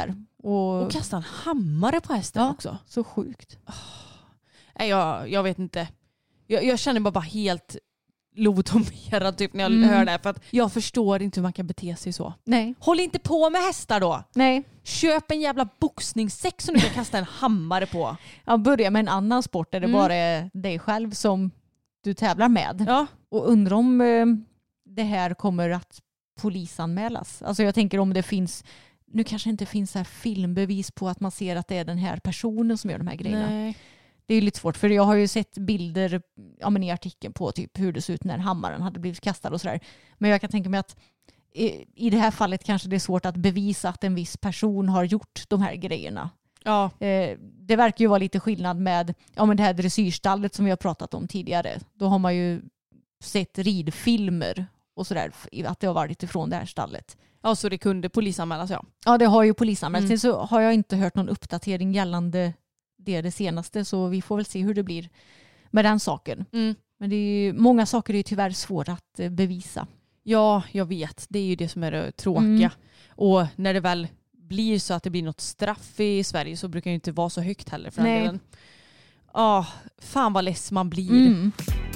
Och, och kasta en hammare på hästen ja, också. Så sjukt. Oh. Nej, jag, jag vet inte. Jag, jag känner bara, bara helt lobotomerad typ när jag mm. hör det här. För att jag förstår inte hur man kan bete sig så. Nej. Håll inte på med hästar då. Nej. Köp en jävla boxningssäck som du kan kasta en hammare på. Ja, börja med en annan sport där det mm. bara är dig själv som du tävlar med. Ja. Och undrar om eh, det här kommer att polisanmälas. Alltså jag tänker om det finns, nu kanske inte finns så här filmbevis på att man ser att det är den här personen som gör de här grejerna. Nej. Det är ju lite svårt, för jag har ju sett bilder ja, men i artikeln på typ hur det ser ut när hammaren hade blivit kastad och sådär. Men jag kan tänka mig att i, i det här fallet kanske det är svårt att bevisa att en viss person har gjort de här grejerna. Ja. Eh, det verkar ju vara lite skillnad med ja, men det här dressyrstallet som vi har pratat om tidigare. Då har man ju sett ridfilmer och sådär, att det har varit ifrån det här stallet. Ja, så det kunde polisanmälas, ja. Ja, det har ju polisanmälts. Mm. Sen så har jag inte hört någon uppdatering gällande det, det senaste, så vi får väl se hur det blir med den saken. Mm. Men det är ju, många saker är ju tyvärr svåra att eh, bevisa. Ja, jag vet. Det är ju det som är det tråkiga. Mm. Och när det väl blir så att det blir något straff i Sverige så brukar det inte vara så högt heller för Nej. den. Ja, fan vad less man blir. Mm.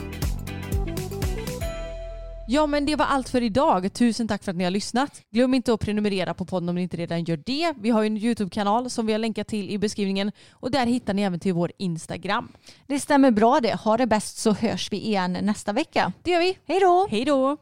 Ja, men det var allt för idag. Tusen tack för att ni har lyssnat. Glöm inte att prenumerera på podden om ni inte redan gör det. Vi har ju en YouTube-kanal som vi har länkat till i beskrivningen. Och där hittar ni även till vår Instagram. Det stämmer bra det. Ha det bäst så hörs vi igen nästa vecka. Det gör vi. Hej då! Hej då!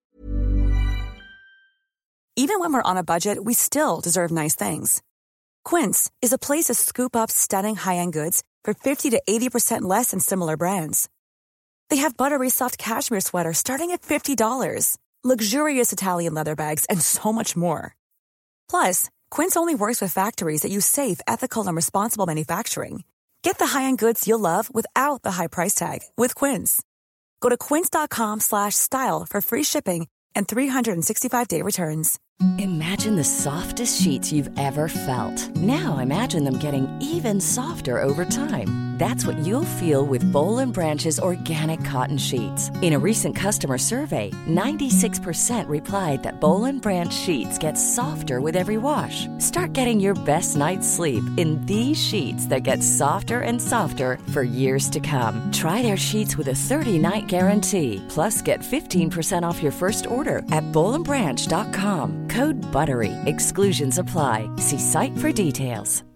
Even when we're on a budget, we still deserve nice things. Quince is a place to scoop up stunning high-end goods for fifty to eighty percent less than similar brands. They have buttery soft cashmere sweaters starting at fifty dollars, luxurious Italian leather bags, and so much more. Plus, Quince only works with factories that use safe, ethical, and responsible manufacturing. Get the high-end goods you'll love without the high price tag with Quince. Go to quince.com slash style for free shipping and three sixty-five day returns. Imagine the softest sheets you've ever felt. Now imagine them getting even softer over time. That's what you'll feel with Boll and Branch's organic cotton sheets. In a recent customer survey, ninety-six percent replied that Boll and Branch sheets get softer with every wash. Start getting your best night's sleep in these sheets that get softer and softer for years to come. Try their sheets with a thirty night guarantee. Plus, get fifteen percent off your first order at boll and branch dot com. Code BUTTERY. Exclusions apply. See site for details.